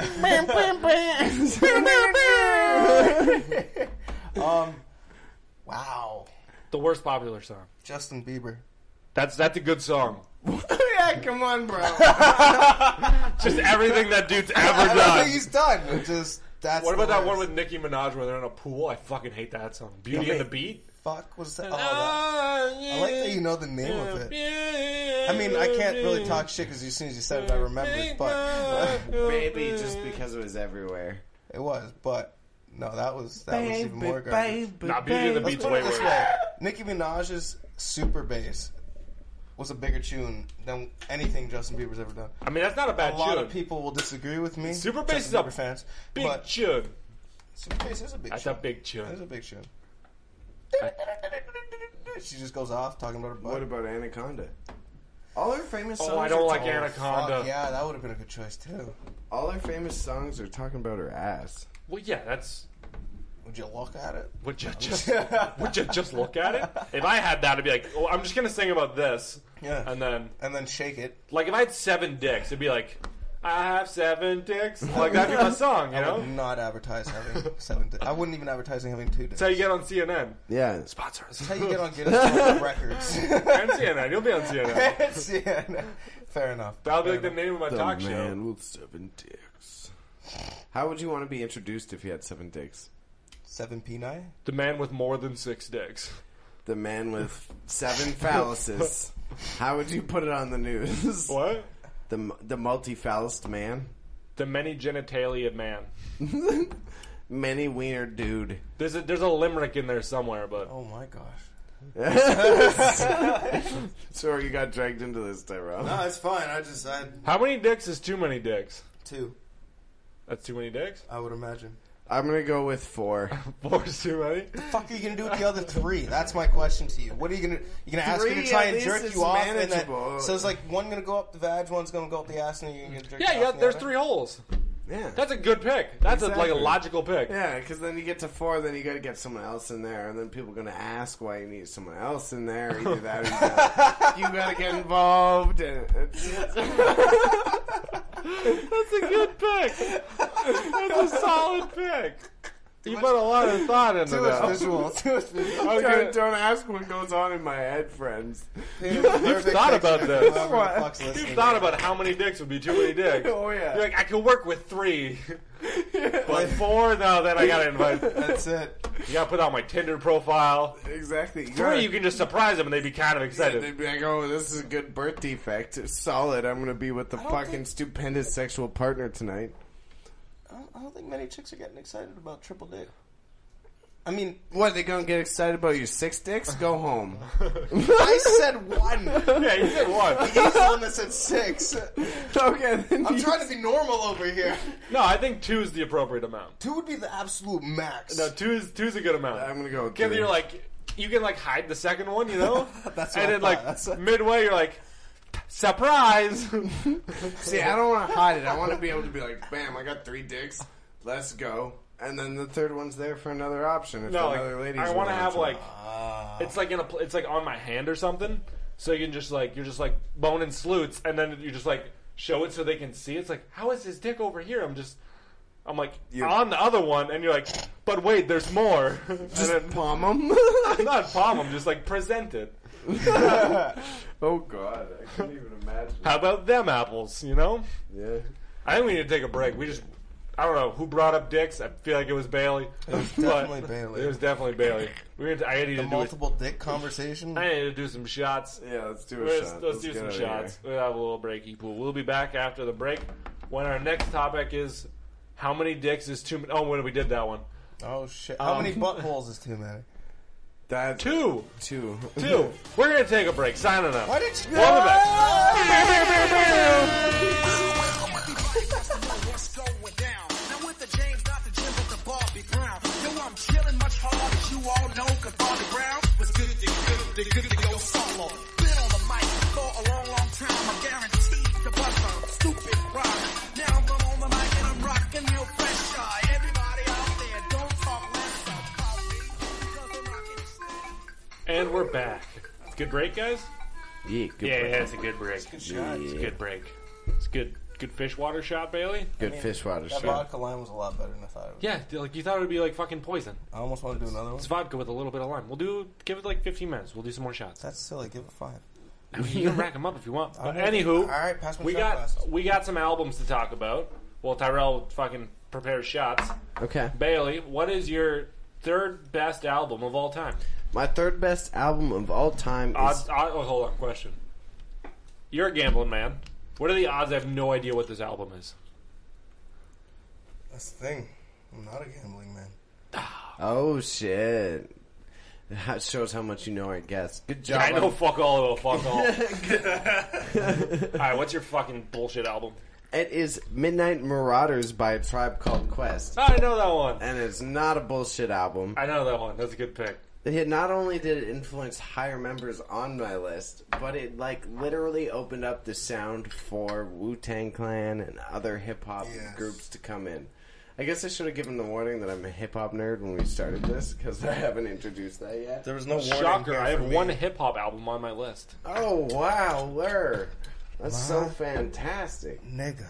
Um, wow. The worst popular song. Justin Bieber. That's that's a good song. Yeah, come on, bro. Just everything that dude's ever I don't done. think he's done. It just that's. What about the that one worst. with Nicki Minaj where they're in a pool? I fucking hate that song. Beauty and the Beat. Fuck was that? Oh, that. I like that you know the name of it. I mean, I can't really talk shit because as soon as you said it, I remembered. But Baby, just because it was everywhere. it was. But no, that was that was even more garbage. Nah, Beauty and the Let's Beat's put way it this worse. way: Nicki Minaj's Super Bass was a bigger tune than anything Justin Bieber's ever done. I mean, that's not a A bad lot tune. of people will disagree with me. Super Bass Justin is a Bieber fans, Big but tune. Super Bass is a big. That's tune. a big It's tune. a big tune. She just goes off talking about her butt. What about Anaconda? All her famous songs. Oh, I don't are like talking- Anaconda. Fuck, yeah, that would have been a good choice too. All her famous songs are talking about her ass. Well, yeah, that's. Would you look at it? Would you just would you just look at it? If I had that, I'd be like, oh, I'm just gonna sing about this, Yeah. and then And then shake it. like if I had seven dicks, it'd be like, I have seven dicks. Like that'd be my song, you I know? would not advertise having seven. Di- I wouldn't even advertise having two. That's how you get on C N N. Yeah. Sponsor us. That's how you get on Guinness World Records. And C N N. You'll be on C N N. C N N. Fair enough. That'll be Fair like the enough. name of my The talk man show. with seven dicks. How would you want to be introduced if you had seven dicks? Seven peni. The man with more than six dicks. The man with seven phalluses. How would you put it on the news? What? The the multi-phallused man. The many genitalia man. Many wiener dude. There's a there's a limerick in there somewhere, but Oh my gosh. Sorry, you got dragged into this, Tyrell. No, it's fine. I just I had how many dicks is too many dicks? two. That's too many dicks. I would imagine. I'm gonna go with four. Four is too many. The fuck are you gonna do with the other three? That's my question to you. What are you gonna? You gonna ask her Three, to try at and least jerk it's you off, and manageable. then so it's like one gonna go up the vag, one's gonna go up the ass, and then you're gonna get jerked Yeah, off yeah. in the There's other? three holes. Yeah. That's a good pick. That's a, like Exactly. a logical pick. Yeah, because then you get to four, then you got to get someone else in there, and then people are going to ask why you need someone else in there. Either that, or you gotta, you got to get involved. And it's, That's a good pick. That's a solid pick. You put a lot of thought into Too much that. visual. Too much visual. Okay. don't, don't ask what goes on in my head, friends. You've thought about this. What? You've thought about how many dicks would be too many dicks. Oh yeah. You're like, I could work with three. But four, no, then I gotta invite. That's it. You gotta put out my Tinder profile. Exactly. You Three, gotta- you can just surprise them and they'd be kind of Yeah, excited. they'd be like, "Oh, this is a good birth defect. It's solid. I'm gonna be with the I don't fucking think- stupendous sexual partner tonight." I don't, I don't think many chicks are getting excited about triple dick. I mean, What? They gonna get excited about your six dicks? Go home. I said one. Yeah, you said one. He's the one that said six. Okay. Then I'm you- trying to be normal over here. No, I think two is the appropriate amount. Two would be the absolute max. No, two is two's a good amount. I'm gonna go with Because three. you're like, you can like hide the second one, you know? That's what and I then like thought. That's what- midway, you're like, surprise! See, I don't want to hide it. I want to be able to be like, "Bam! I got three dicks. Let's go." And then the third one's there for another option. If no, like, another lady's I want to willing have to. like, Ah. it's like in a, pl- it's like on my hand or something. so you can just like you're just like boning sleuts, and then you just like show it so they can see. It's like, how is his dick over here? I'm just, I'm like You're- on the other one, and you're like, but wait, there's more. Just and then, palm them. not palm them, just like present it. Oh God, I couldn't even imagine. How about them apples? You know. Yeah. I think we need to take a break. We just, I don't know who brought up dicks. I feel like it was Bailey. It was But definitely Bailey. It was definitely Bailey. We're gonna. I need the to do. multiple dick conversation. A, I need to do some shots. Yeah, let's do a Let's, shot. let's do get some out of shots. here. We'll have a little breaky pool. We'll be back after the break when our next topic is how many dicks is too many. Oh, when we did that one. Oh shit! How Um, many buttholes is too many? That's Two. Two. Two. We're gonna take a break. Signing up. Why did you? We'll be back. What's going down? Now with the James, not the Jim, but the Bobby Brown. Yo, I'm chilling much harder, as you all know, cause Bobby Brown was good to good, they good to go solo. Been on the mic for a long, long time. I'm guaranteed to bust a stupid rhyme. Now I'm on the mic and I'm rocking real fresh. Uh, everybody out there, don't talk less of coffee, because I'm rocking it. And we're back. Good break, guys. Yeah, good yeah, break. yeah, it's a good break. Good shot. It's a good break. It's good. Good fish water shot, Bailey. Good I mean, fish water That shot. vodka lime was a lot better than I thought it was. Yeah, like you thought it would be like fucking poison. I almost want to do another one. It's vodka with a little bit of lime. We'll do. Give it like fifteen minutes. We'll do some more shots. That's silly. Give it five. I mean, you can rack them up if you want. But I'm- anywho, all right, pass my we shot got glass. we got some albums to talk about. Well, Tyrell fucking prepares shots. Okay. Bailey, what is your third best album of all time? My third best album of all time is Odds. Odd, oh, hold on. Question. You're a gambling man. What are the odds? I have no idea what this album is. That's the thing. I'm not a gambling man. Oh shit. That shows how much you know, I guess. Good job. I know on- fuck all about fuck all. Alright, what's your fucking bullshit album? It is Midnight Marauders by a Tribe Called Quest. I know that one. And it's not a bullshit album. I know that one. That's a good pick. It not only did it influence higher members on my list, but it like literally opened up the sound for Wu-Tang Clan and other hip hop Yes. groups to come in. I guess I should have given the warning that I'm a hip hop nerd when we started this because I haven't introduced that yet. There was no warning Shocker, here I have for me. one hip hop album on my list. Oh wow, Lur. That's so Wow. fantastic. Nigga.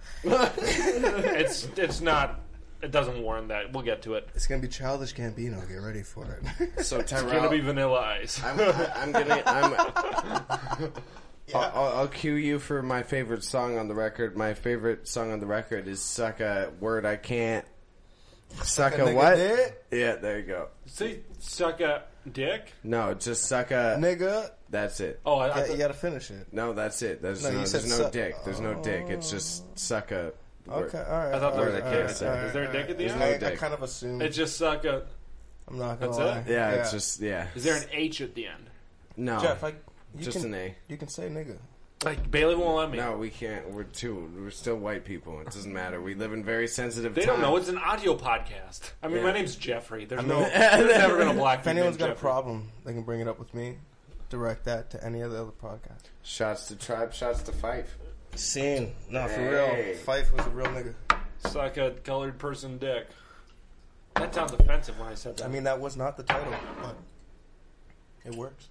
It's it's not. It doesn't warrant that. We'll get to it. It's gonna be Childish Gambino. Get ready for it. So It's gonna Tyrell, be Vanilla Ice. I'm, I, I'm gonna. I'm, I'll, I'll, I'll cue you for my favorite song on the record. My favorite song on the record is "Suck a Word I Can't." Suck a Nigga what? did? Yeah, there you go. Say suck a dick. No, just suck a. Nigga. That's it. Oh, I, I Yeah, thought- you gotta finish it. No, that's it. There's No, no, you said there's no suck- dick. There's no dick. It's just suck a. Word. Okay, alright. I thought there was a alright, kick. alright, Is there- alright, is there a dick alright. at the There's end? no I, I dick. kind of assumed. it's just suck a. I'm not gonna That's lie. it? Yeah, it's just yeah. Is there an H at the end? No, Jeff, I, you just can, an A. You can say nigga. Like Bailey won't let me. No, we can't. We're two. We're still white people. It doesn't matter. We live in very sensitive. They times. don't know. It's an audio podcast. I mean, Yeah. my name's Jeffrey. There's I no. mean- There's never been a black. If dude anyone's named got a Jeffrey. problem, they can bring it up with me. Direct that to any of the other podcasts. Shots to Tribe. Shots to Fife. Scene. No, for Hey. real. Fife was a real nigga. Suck a colored person dick. That sounds offensive when I said that. I mean, that was not the title, but it works.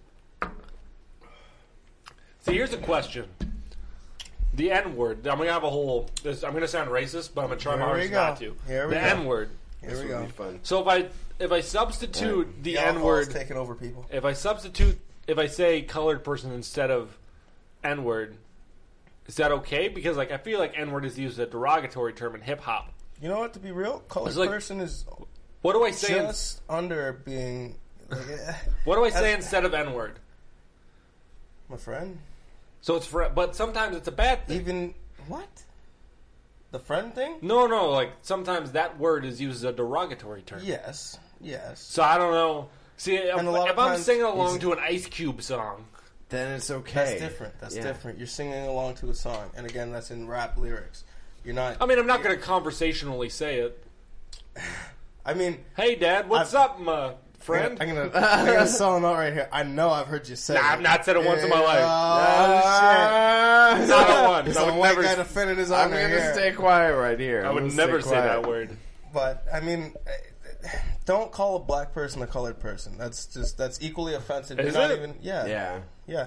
See, here's a question. The N word. I'm gonna have a whole. This, I'm gonna sound racist, but I'm gonna try my Here we hardest go. not to. Here we the go. N word. Here This we would go. be fun. So if I if I substitute the N alcohol's word, taking over people. if I substitute, if I say colored person instead of N word, is that okay? Because like I feel like N word is used as a derogatory term in hip hop. You know what? To be real, colored It's like- person is What do I say? in- just under being. Like, eh, what do I say as- instead of N word? my friend. So it's for, but sometimes it's a bad thing. Even what? The friend thing? No, no, like sometimes that word is used as a derogatory term. Yes. Yes. So I don't know. See, if, And a lot if of I'm times singing along he's- to an Ice Cube song, Then it's okay. That's different. That's Yeah. different. You're singing along to a song, and again, that's in rap lyrics. You're not. I mean, I'm not going to conversationally say it. I mean, Hey, Dad, what's I've- up, my friend? I'm gonna, I'm gonna sell him out right here. I know I've heard you say. Nah, it. I've not said it once in my Yeah, life. Oh, shit. Not a one. There's I some would white never, guy defending his I'm honor gonna here. stay quiet right here. I I'm would gonna never stay say quiet. that word. But I mean, don't call a black person a colored person. That's just that's equally offensive. Is You're not it? even. Yeah. Yeah. Yeah.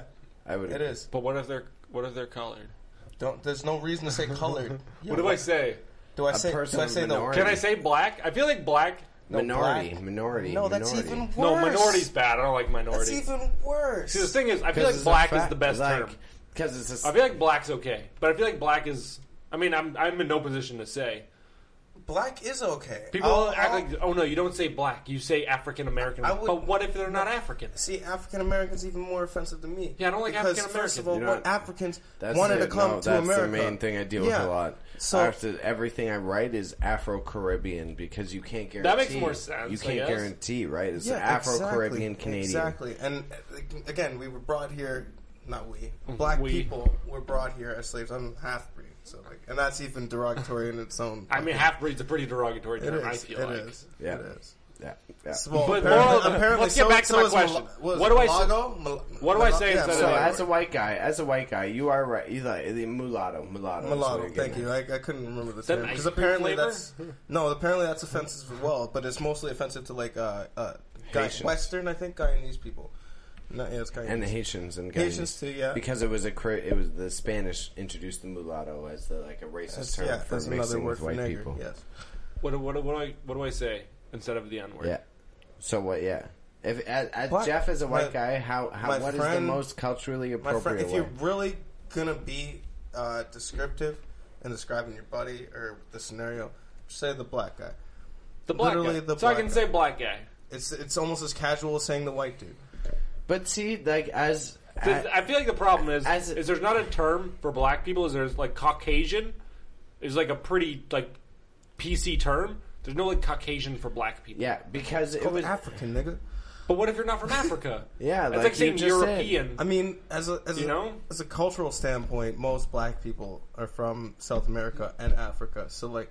I would. It is. But what if they're what if they're colored? Don't. There's no reason to say colored. What do I say? Do I A say? person Do I of say the minority. Can I say black? I feel like black. no, minority, black? minority. No, that's minority. even worse. No, minority's bad. I don't like That's minority. even worse. See, the thing is, I feel 'Cause like it's a black is fact- the best like, term. Because it's a. I feel like black's okay, but I feel like black is. I mean, I'm I'm in no position to say. Black is okay. People I'll- act I'll- like, oh no, you don't say black. You say African American. I would- But what if they're not African? See, African Americans even more offensive to me. Yeah, I don't like because African first of Americans. all, You know what Africans That's wanted it. to come no, to that's America. the main thing I deal Yeah. with a lot. So- I have to, everything I write is Afro-Caribbean because you can't guarantee. That makes more sense, You I can't guess. guarantee, right? It's Yeah, an Afro-Caribbean exactly, Canadian. Exactly, and uh, again, we were brought here. Not we. Black We. people were brought here as slaves. I'm half breed, so like, and that's even derogatory in its own. I mean, half breed's a pretty derogatory It term. is. I feel It like. is. Yeah. It is. Yeah, yeah. Well, But apparently, moral- apparently let's get so, back to so my is question. Mul- was What do I say- Mulatto? Mul- what do I say Mulatto? instead of So, that? as a white guy, as a white guy, you are right. You like the mulatto, mulatto. is what Mulatto, you're thank getting you. at. I, I couldn't remember the that term ice because cream apparently flavor? that's no. Apparently that's offensive as well, but it's mostly offensive to like uh, uh, Guy, Haitians. Western, I think, Guyanese people. No, yeah, it's Guyanese. And the Haitians and Haitians Guyanese. too, yeah. Because it was a cra- it was the Spanish introduced the mulatto as the like a racist That's- term yeah, for that's another mixing word with for white nigger. people. Yes. What, what, what, do I, what do I say instead of the N word? Yeah. So what? Yeah. If as, as What? Jeff as a white My- guy, how how my what is the friend- most culturally My appropriate friend, if way? you're really gonna be uh, descriptive in describing your buddy or the scenario, say the black guy. The black Literally guy. the so I black can guy. say black guy. It's it's almost as casual as saying the white dude. But see, like as Th- I feel like the problem is, As- is there's not a term for black people. Is there's like Caucasian is like a pretty like P C term. There's no like Caucasian for black people. yeah, because it Called was African, nigga. But what if you're not from Africa? yeah, It's like, like you saying just European. I mean, as a as You a, know? as a cultural standpoint, most black people are from South America and Africa. So like,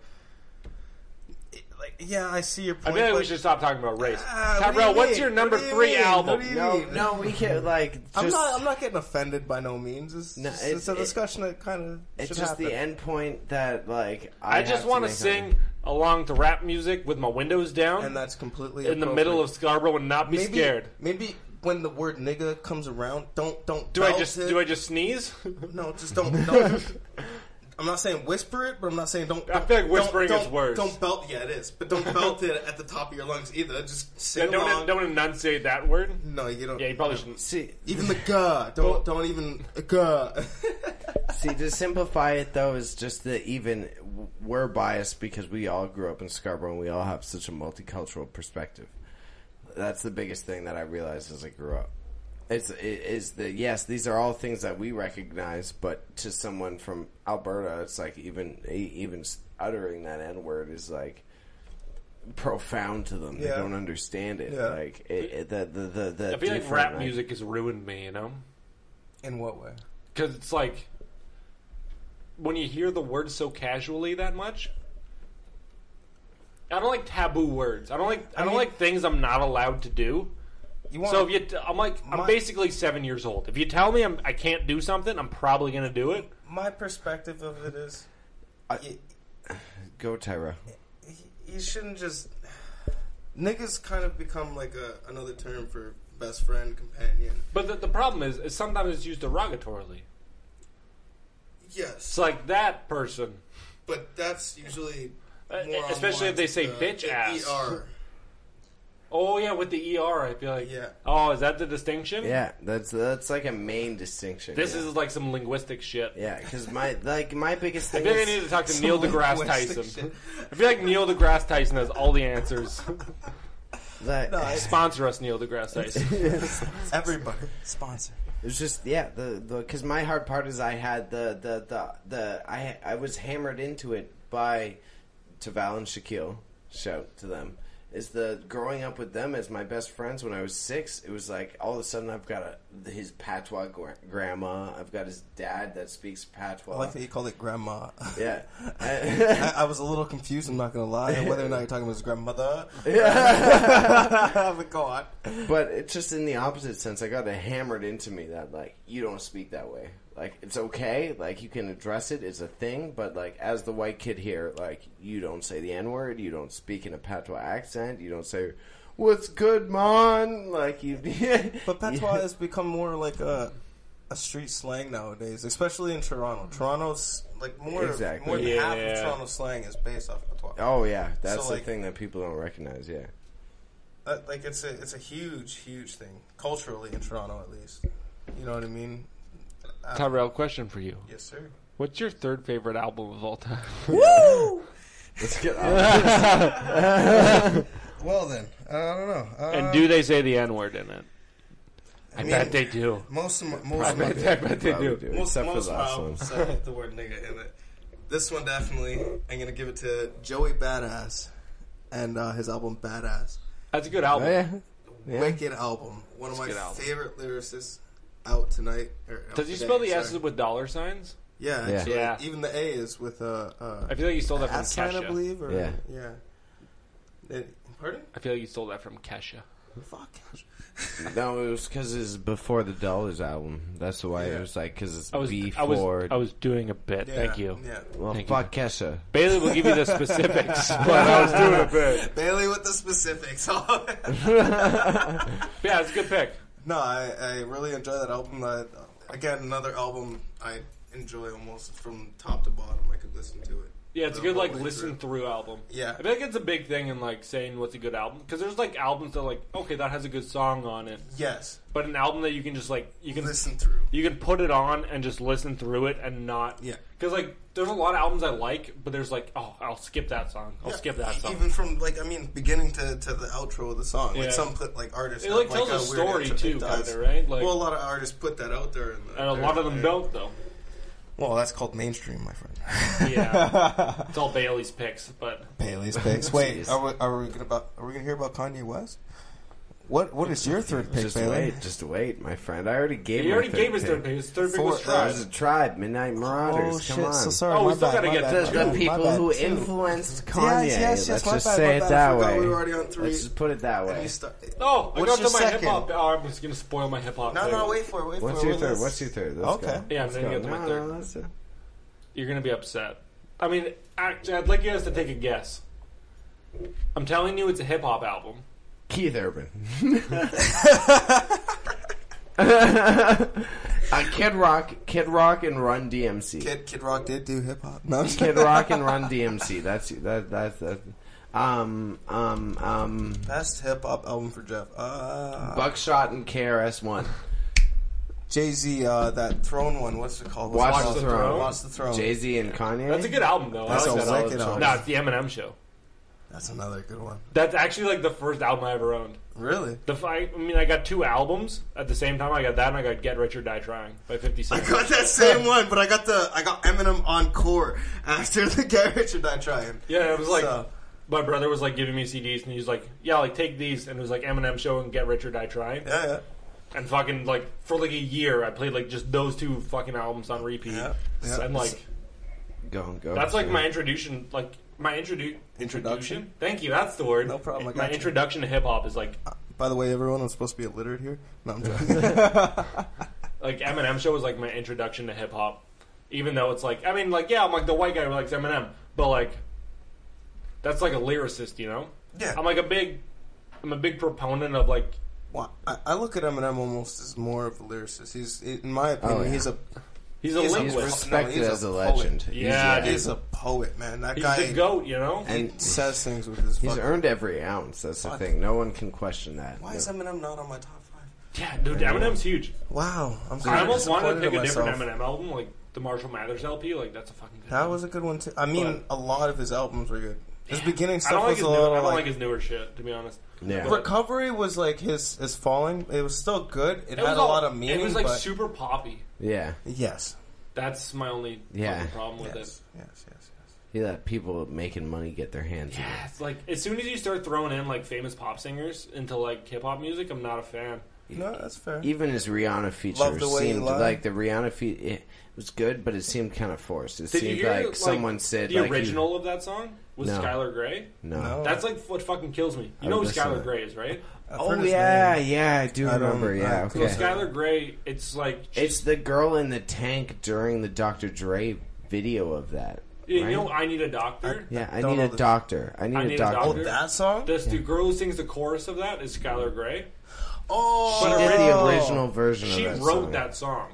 it- like yeah, I see your I point. feel like we but- should stop talking about race. Ah, what do you Tyrell, what's mean? your number What do you three mean? album? What do you No, mean? no, we can't like. Just, I'm not. I'm not getting offended by no means. It's, No, just- it- it's a it- discussion that kind of It's should just happen. the end point that like I, I just want want to sing along to rap music with my windows down and that's completely in the middle of Scarborough and not be maybe, scared. Maybe when the word nigga comes around, don't don't. Do I belt just it. do I just sneeze? No, just don't. don't I'm not saying whisper it, but I'm not saying don't. I feel like don't- whispering don't, is worse. Don't belt. Yeah, it is, but don't belt it at the top of your lungs either. Just Yeah, sing along. don't don't enunciate that word. No, you don't. Yeah, you probably shouldn't. see. Even the guh. Don't don't even guh. See, to simplify it though is just that even we're biased because we all grew up in Scarborough and we all have such a multicultural perspective. That's the biggest thing that I realized as I grew up. It's it is that yes, these are all things that we recognize, but to someone from Alberta, it's like even even uttering that N word is like profound to them. They Yeah. don't understand it. Yeah. Like it, it, the the the, the I feel like different, rap like- music has ruined me, you know? In what way? Because it's like when you hear the word so casually that much. I don't like taboo words. I don't like. I, I don't mean- like things I'm not allowed to do. You want? So if you, t- I'm like, I'm My- basically seven years old. If you tell me I'm, I can't do something, I'm probably gonna do it. my perspective of it is, I- you, Go Tyra. you shouldn't just. Niggas kind of become like a another term for best friend, companion. But the, the problem is, is sometimes it's used derogatorily. Yes, It's like that person. but that's usually Uh, more on especially if lines they say with the- bitch the ass. E R. Oh yeah, with the E R, I feel like. Yeah. Oh, is that the distinction? Yeah, that's that's like a main distinction. This yeah. is like some linguistic shit. Yeah, because my like my biggest I thing feel like I is need to talk to Some Neil deGrasse linguistic Tyson. shit. I feel like Neil deGrasse Tyson has all the answers. that No, I- Sponsor us, Neil deGrasse Tyson. Everybody sponsor. it was just yeah the the because my hard part is I had the the the the I I was hammered into it by Taval and Shaquille. Shout to them. Is the growing up with them as my best friends when I was six. It was like all of a sudden I've got a his patois gra- grandma. I've got his dad that speaks patois. I like that you called it grandma. yeah. I, I was a little confused. I'm not gonna lie, on whether or not you're talking about his grandmother. But go on. But it's just in the opposite sense. I got it hammered into me that like you don't speak that way. Like it's okay. Like you can address it. It's a thing. But like as the white kid here, like you don't say the N word. You don't speak in a patois accent. You don't say "What's good, man?" Like you. But patois has become more like a a street slang nowadays, especially in Toronto. Toronto's like more Exactly. more than Yeah. half of Toronto slang is based off patois. Oh yeah, that's So, the like- thing that people don't recognize. Yeah. That, like it's a it's a huge huge thing culturally in Toronto, at least. You know what I mean? Uh, Tyrell, question for you. Yes, sir. What's your third favorite album of all time? Let's get Well then, uh, I don't know. Uh, And do they say the N word in it? I, mean, bet they do. most of my, most I of my bet, I bet they do. most, except for most the of my last one. albums have the word nigga in it. This one definitely, I'm gonna give it to Joey Badass and uh, his album Badass. That's a good album. Oh, yeah. Yeah. Wicked album. One of It's a my good album. favorite lyricists out tonight. Or out Does he today, spell the sorry. S's with dollar signs? Yeah, Yeah. actually, Yeah. even the A is with a. Uh, I feel like you stole that from a sign, I Kesha. believe. Or, Yeah. yeah. It- pardon? I feel like you stole that from Kesha. Fuck. No, it was because it's before the Dollars album. That's why Yeah. it was like because it's I was, before. I was, I was doing a bit. Yeah, Thank you. Yeah. well, Thank fuck Kesha. Bailey will give you the specifics, but I was doing a bit. Bailey with the specifics. Yeah, it's a good pick. No, I, I really enjoy that album. I, again, another album I enjoy almost from top to bottom. I could listen to it. Yeah, it's a The good whole like way listen through album. Yeah. I feel like it's a big thing in like saying what's a good album because there's like albums that are like okay that has a good song on it, Yes. but an album that you can just like you can Listen through. you can put it on and just listen through it and not Yeah. because like there's a lot of albums I like, but there's like oh I'll skip that song, I'll Yeah, skip that song. Even from like I mean, beginning to, to the outro of the song. Yeah. Like some put, like artists. It have, like tells a weird story intro- too, it does. kind of right? Like, Well, a lot of artists put that out there, in the, and a lot of them yeah. don't though. Well, that's called mainstream, my friend. Yeah, it's all Bailey's picks, but Bailey's picks. Wait, Jeez. are we, are we gonna about, are we gonna hear about Kanye West? What what is your third pick, Just Bailey? wait, just wait, my friend. I already gave. he my already third gave his pick. third pick. His third pick Four- was It Tribe. was a tribe, Midnight Marauders. Oh Come shit! on. So sorry. Oh, we my still bad, gotta my get bad, to the, my the bad, my people bad, who too. influenced Kanye. Yes, yes, yes. Let's My just bad, say my it bad. I that forgot way. we were already on three. Let's just put it that And way. you start- Oh, I What's got your to my second? hip hop. Oh, I'm just gonna spoil my hip hop. No, thing. no, wait for it. Wait What's for your it. third? Let's- What's your third? Let's Okay. go. Yeah, I'm Let's gonna go. get to my No, third. no, let's do- You're gonna be upset. I mean, actually, I'd like you guys to take a guess. I'm telling you, it's a hip hop album. Keith Urban. uh, Kid Rock, Kid Rock, and Run D M C. Kid Kid Rock did do hip hop. No, I'm just Kid Rock and Run D M C. That's that. That's that. Um, um, um, best hip hop album for Jeff. Uh, Buckshot and K R S One. Jay Z, uh, that Throne one. What's it called? What's Watch it called? the Throne. Watch the Throne. Jay Z and Kanye. That's a good album, though. That's I a like that wicked album. album. No, it's the Eminem Show. That's another good one. That's actually like the first album I ever owned. Really? The I, I mean, I got two albums at the same time. I got that, and I got Get Rich or Die Trying by fifty I Cent. got that same one, but I got the I got Eminem Encore after the Get Rich or Die Trying. Yeah, it was like So- my brother was like giving me C Ds, and he was like, "Yeah, like take these," and it was like Eminem Show and Get Rich or Die Trying. Yeah, yeah. And fucking like for like a year, I played like just those two fucking albums on repeat. Yeah, yeah. And like Go, go. that's like my introduction, like my introdu- Introduction? Thank you, that's the word. No problem, I My got you. introduction to hip hop is like By the way, everyone, I'm supposed to be illiterate here. No, I'm joking. like Eminem Show was like my introduction to hip hop. Even though it's like I mean like yeah, I'm like the white guy who likes Eminem, but like that's like a lyricist, you know? Yeah. I'm like a big I'm a big proponent of like Well, I, I look at Eminem almost as more of a lyricist. He's, in my opinion, Oh, yeah. he's a he's a He's a- linguist. No, respected he's a as a poet. legend. Yeah, He's, dude. he's a poet, man. That He's guy the goat, you know? he And- says things with his. he's fucking, earned every ounce. That's the Fuck. thing. No one can question that. Why is Eminem not on my top five? Yeah, dude, Eminem's huge. Wow, I'm so I almost wanted to disappointed pick a in different myself. Eminem album, like the Marshall Mathers L P. Like that's a fucking good That album. was a good one too. I mean, a lot of his albums were good. His beginning I stuff don't like was his a newer, little I don't like. like his newer shit, to be honest. Yeah. Recovery was like his his falling. It was still good. It, It had was a all- lot of meaning. It was like but super poppy. Yeah. yes, That's my only Yeah. fucking problem with yes, yes, yes, yes. He let people making money get their hands it. in Yeah, it. it's like as soon as you start throwing in like famous pop singers into like hip hop music, I'm not a fan. No, that's fair. Even his Rihanna feature Love the Way You seemed Lie. like the Rihanna feat. It was good, but it seemed kind of forced. It Did you seemed hear like, like someone said the like, he- original of that song was No. Skylar Grey? no. No. That's like what fucking kills me. You I know who listened to Skylar it. Grey is, right? I've Oh heard his yeah, name. yeah, I do I don't- remember. Yeah, I- So okay. Skylar Grey, it's like It's the girl in the tank during the Doctor Dre video of that. you right? know I Need a Doctor. Yeah, I Don't need know a the- doctor. I need, I a, Need a doctor. Oh, Doctor. that song. This the girl who sings the chorus of that is Skylar Grey. Oh, She But did the original- original version She of that wrote song. that song.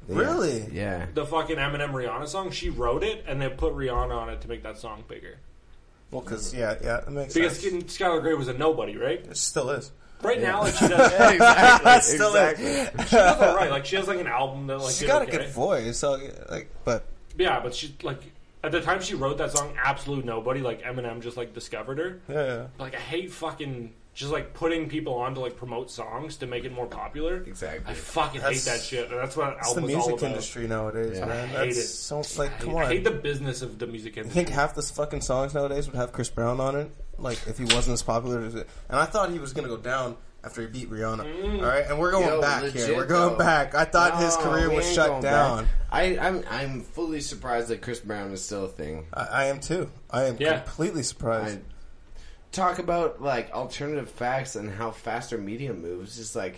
Really? Yeah. The fucking Eminem Rihanna song, she wrote it and then put Rihanna on it to make that song bigger. Well, because, yeah, yeah, it makes Because sense. Skylar Grey was a nobody, right? It still is. Right now, like, she does. exactly. Still exactly. She does all right. Like, she has like an album that like. She's did got okay. a good voice, so, like, but... Yeah, but she like at the time she wrote that song, absolute nobody. Like Eminem just like discovered her. Yeah, yeah. Like I hate fucking just like putting people on to like promote songs to make it more popular. Exactly. I fucking That's- hate that shit. And that's what It's the album is all music about. industry nowadays, Yeah. man. I hate That's it. so, like, I come hate, on. I hate the business of the music You industry. think half the fucking songs nowadays would have Chris Brown on it? Like, if he wasn't as popular as it. And I thought he was going to go down after he beat Rihanna. Mm. All right? And we're going Yo, back legit, here. We're going though. back. I thought his No, career we was ain't shut going down. back. I, I'm I'm fully surprised that Chris Brown is still a thing. I, I am too. I am Yeah. completely surprised. I talk about like alternative facts and how faster media moves. It's like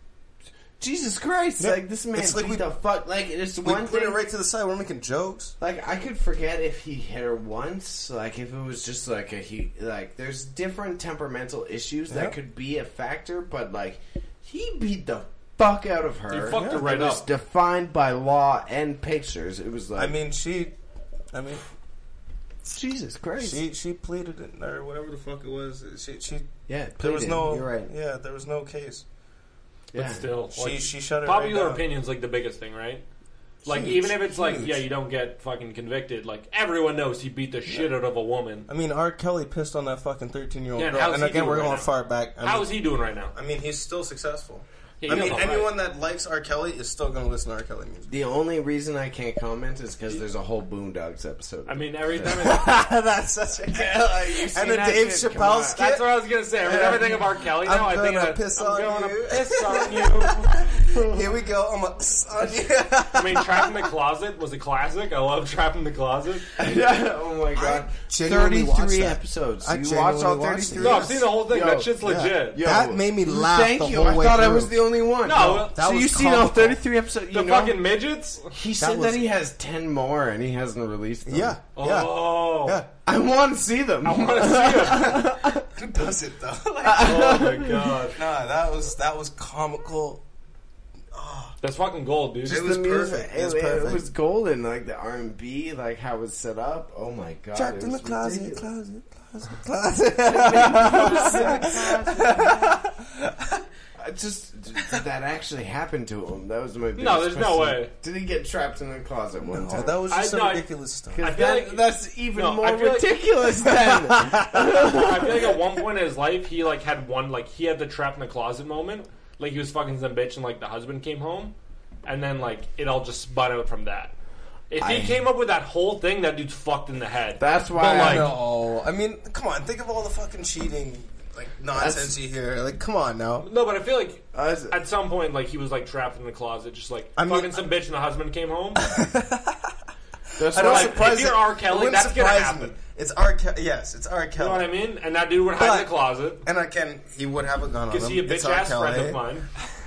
Jesus Christ! Yeah. Like this man It's like beat we- the fuck. Like it's we one put thing. it right to the side. We're making jokes. Like I could forget if he hit her once. Like if it was just like a he. Like there's different temperamental issues Yeah. that could be a factor, but like he beat the fuck out of her. He fucked her It right was up. defined by law and pictures. It was like I mean, she. I mean, Jesus Christ. she she pleaded it or whatever the fuck it was. She she yeah, there was pleaded. no. You're right. Yeah, there was no case. But Yeah. still, She like, she shut it. popular right down. opinion's like the biggest thing, right? Like Huge, even if it's like huge. yeah, you don't get fucking convicted. Like everyone knows he beat the shit out of a woman. I mean, R. Kelly pissed on that fucking thirteen-year-old Yeah, and girl. how's And he again, doing we're right going now? far back. I How mean, is he doing right now? I mean, he's still successful. Yeah, I he mean, does all right. anyone that likes R. Kelly is still going to listen to R. Kelly music. The only reason I can't comment is because there's a whole Boondocks episode. I mean, every time. It, That's such a and the that Dave shit? Come Chappelle on. skit. that's what I was gonna say. Every time I think of R. Kelly now, I'm I think gonna of piss I'm on gonna you. piss on you. Here we go. I'm a son. I mean, Trap in the Closet was a classic. I love Trap in the Closet. Oh my god. genuinely watched thirty-three that. episodes. I you genuinely watched all watched thirty-three? it. No, I've seen the whole thing. Yo, that shit's yeah. legit. Yo. That made me laugh Thank the you. whole I way thought I through. was the only one. No, that so was you seen all comical. thirty-three episodes? The You know? fucking midgets. He said was- that he has ten more and he hasn't released them. Yeah, yeah, Oh, yeah. I want to see them. I want to see it. Who does it though? Oh my god, Nah, that was that was comical. that's fucking gold, dude. It was the music, perfect. It It, was it perfect. was golden, like the R and B, like how it was set up. Oh my god! Trapped it in the was closet, ridiculous. closet, closet, closet. I just did that actually happen to him? That was my biggest No, there's no question. way. Did he get trapped in the closet one Oh, time? that was just I- some no, I- ridiculous stuff. Because I feel that, like- that's even No, more I feel like- ridiculous then. I feel like at one point in his life, he like had one like he had the trap in the closet moment. Like he was fucking some bitch, and like the husband came home, and then like it all just spun out from that. If he I- came up with that whole thing, that dude's fucked in the head. That's why But, I like, No, I mean, come on. Think of all the fucking cheating, like nonsense you hear. Like, come on now. No, but I feel like Uh, at some point, like he was like trapped in the closet, just like I mean- fucking some bitch, and the husband came home. that's I don't why like, surprise if you're it- R. it Kelly, wouldn't that's gonna surprise happen. me. It's R. Kelly. Yes, it's R. You Kelly. know what I mean? And that dude would hide in the But- closet And again, he would have a gun on because him. he a It's bitch R. ass Kelly. friend of mine.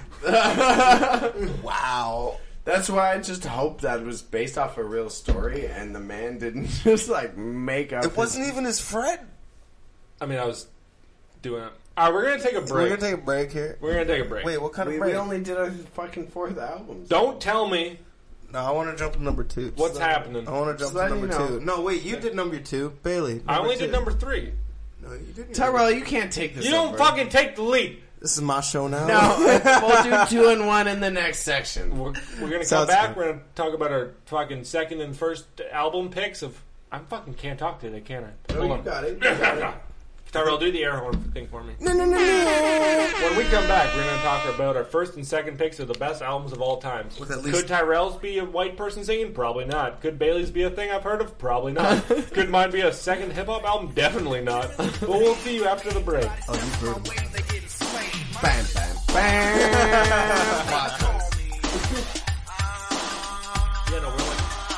Wow. That's why I just hope that it was based off a real story and the man didn't just like make up. It wasn't even his friend. I mean, I was doing it. All right, we're gonna take a break. We're gonna take a break here. We're gonna take a break. Wait, what kind We, of we break? only did our fucking fourth album. Don't tell me No, I want to jump to number two. what's happening. I want to Just jump to letting number you know. two. No, wait, you did number two, Bailey. I only two. did number three. No, you didn't. Tyrell, you can't take this. You don't over. fucking take the lead. This is my show now. No, we'll do two and one in the next section. We're, we're gonna come Sounds back. good. We're gonna talk about our fucking second and first album picks of. I fucking can't talk today, can I? Oh, Hold you on. got it. You got it. Tyrell, do the air horn thing for me. No, no, no, no. When we come back, we're going to talk about our first and second picks of the best albums of all time. With at least- Could Tyrell's be a white person singing? Probably not. Could Bailey's be a thing I've heard of? Probably not. Could mine be a second hip hop album? Definitely not. But we'll see you after the break. Oh, you heard him. Bam, bam, bam. Yeah, no, we're like,